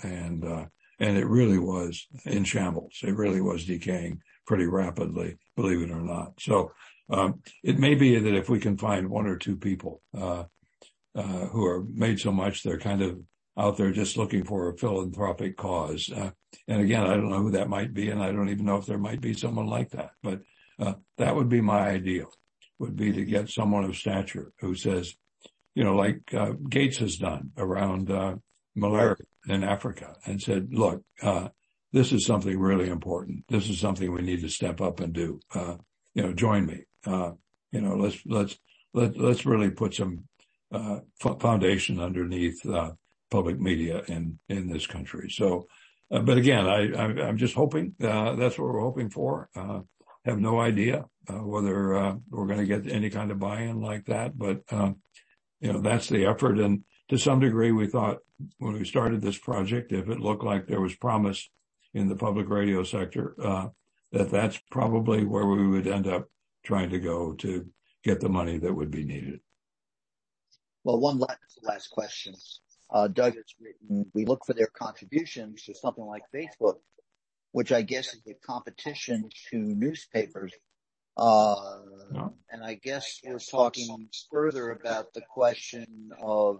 S2: and it really was in shambles. It really was decaying pretty rapidly, believe it or not. So it may be that if we can find one or two people who are made so much they're kind of out there just looking for a philanthropic cause. And again, I don't know who that might be, and I don't even know if there might be someone like that. But that would be my ideal, would be to get someone of stature who says, like Gates has done around malaria in Africa, and said, look, this is something really important. This is something we need to step up and do. Join me. Let's really put some foundation underneath public media in this country. So, but again, I'm just hoping that's what we're hoping for. Have no idea whether we're going to get any kind of buy-in like that, but that's the effort. And to some degree, we thought when we started this project, if it looked like there was promise in the public radio sector, that's probably where we would end up trying to go to get the money that would be needed.
S1: Well, one last question. Doug has written, we look for their contributions to something like Facebook, which I guess is a competition to newspapers. And I guess we're talking further about the question of,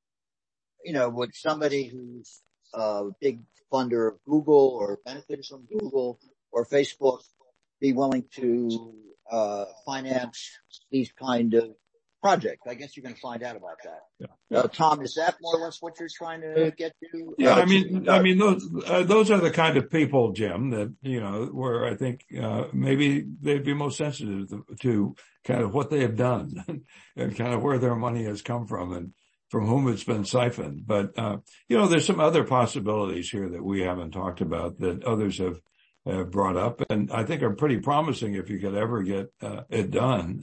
S1: would somebody who's a big funder of Google or benefits from Google or Facebook be willing to finance these kind of projects? I guess you're going to find out about that. Yeah. Tom, is that more or less what you're trying to get to?
S2: Yeah, I mean, those are the kind of people, Jim, that, where I think, maybe they'd be most sensitive to kind of what they have done and kind of where their money has come from and from whom it's been siphoned. But, there's some other possibilities here that we haven't talked about that others have brought up, and I think are pretty promising if you could ever get it done.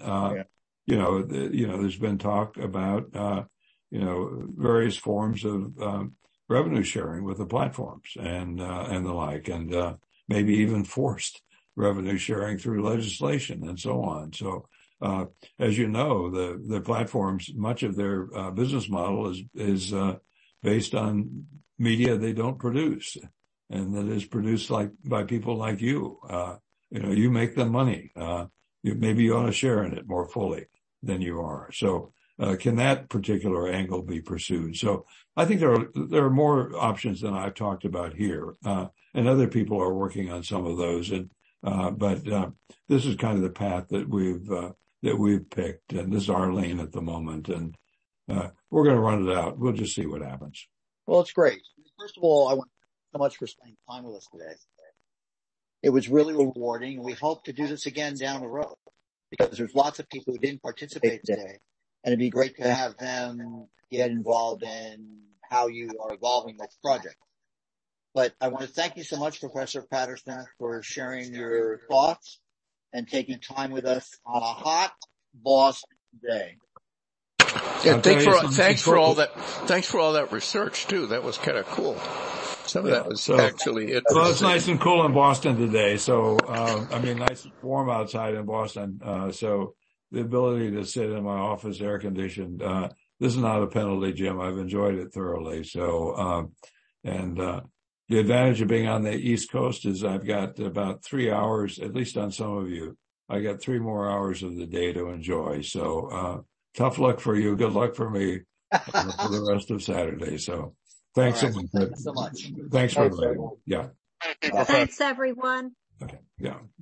S2: There's been talk about, various forms of revenue sharing with the platforms and the like, and maybe even forced revenue sharing through legislation and so on. So, as you know, the platforms, much of their business model is based on media they don't produce, and that is produced by people like you. You make them money. Maybe you ought to share in it more fully than you are. So can that particular angle be pursued? So I think there are more options than I've talked about here, and other people are working on some of those. But this is kind of the path that we've picked, and this is our lane at the moment, and we're going to run it out. We'll just see what happens.
S1: Well, it's great. First of all, I want to thank you so much for spending time with us today. It was really rewarding. We hope to do this again down the road because there's lots of people who didn't participate today, and it'd be great to have them get involved in how you are evolving this project. But I want to thank you so much, Professor Patterson, for sharing your thoughts and taking time with us on a hot Boston day.
S6: Yeah, thanks for all that research too. That was kind of cool. Some of that was actually interesting.
S2: Well, it's nice and cool in Boston today. So, nice and warm outside in Boston. So the ability to sit in my office air conditioned, this is not a penalty, Jim. I've enjoyed it thoroughly. So, the advantage of being on the East Coast is I've got about 3 hours, at least on some of you. I got 3 more hours of the day to enjoy. So, tough luck for you. Good luck for me for the rest of Saturday. So thanks so much.
S1: Thanks so much.
S2: Thanks for everything. Yeah.
S9: Thanks, everyone.
S2: Okay. Yeah.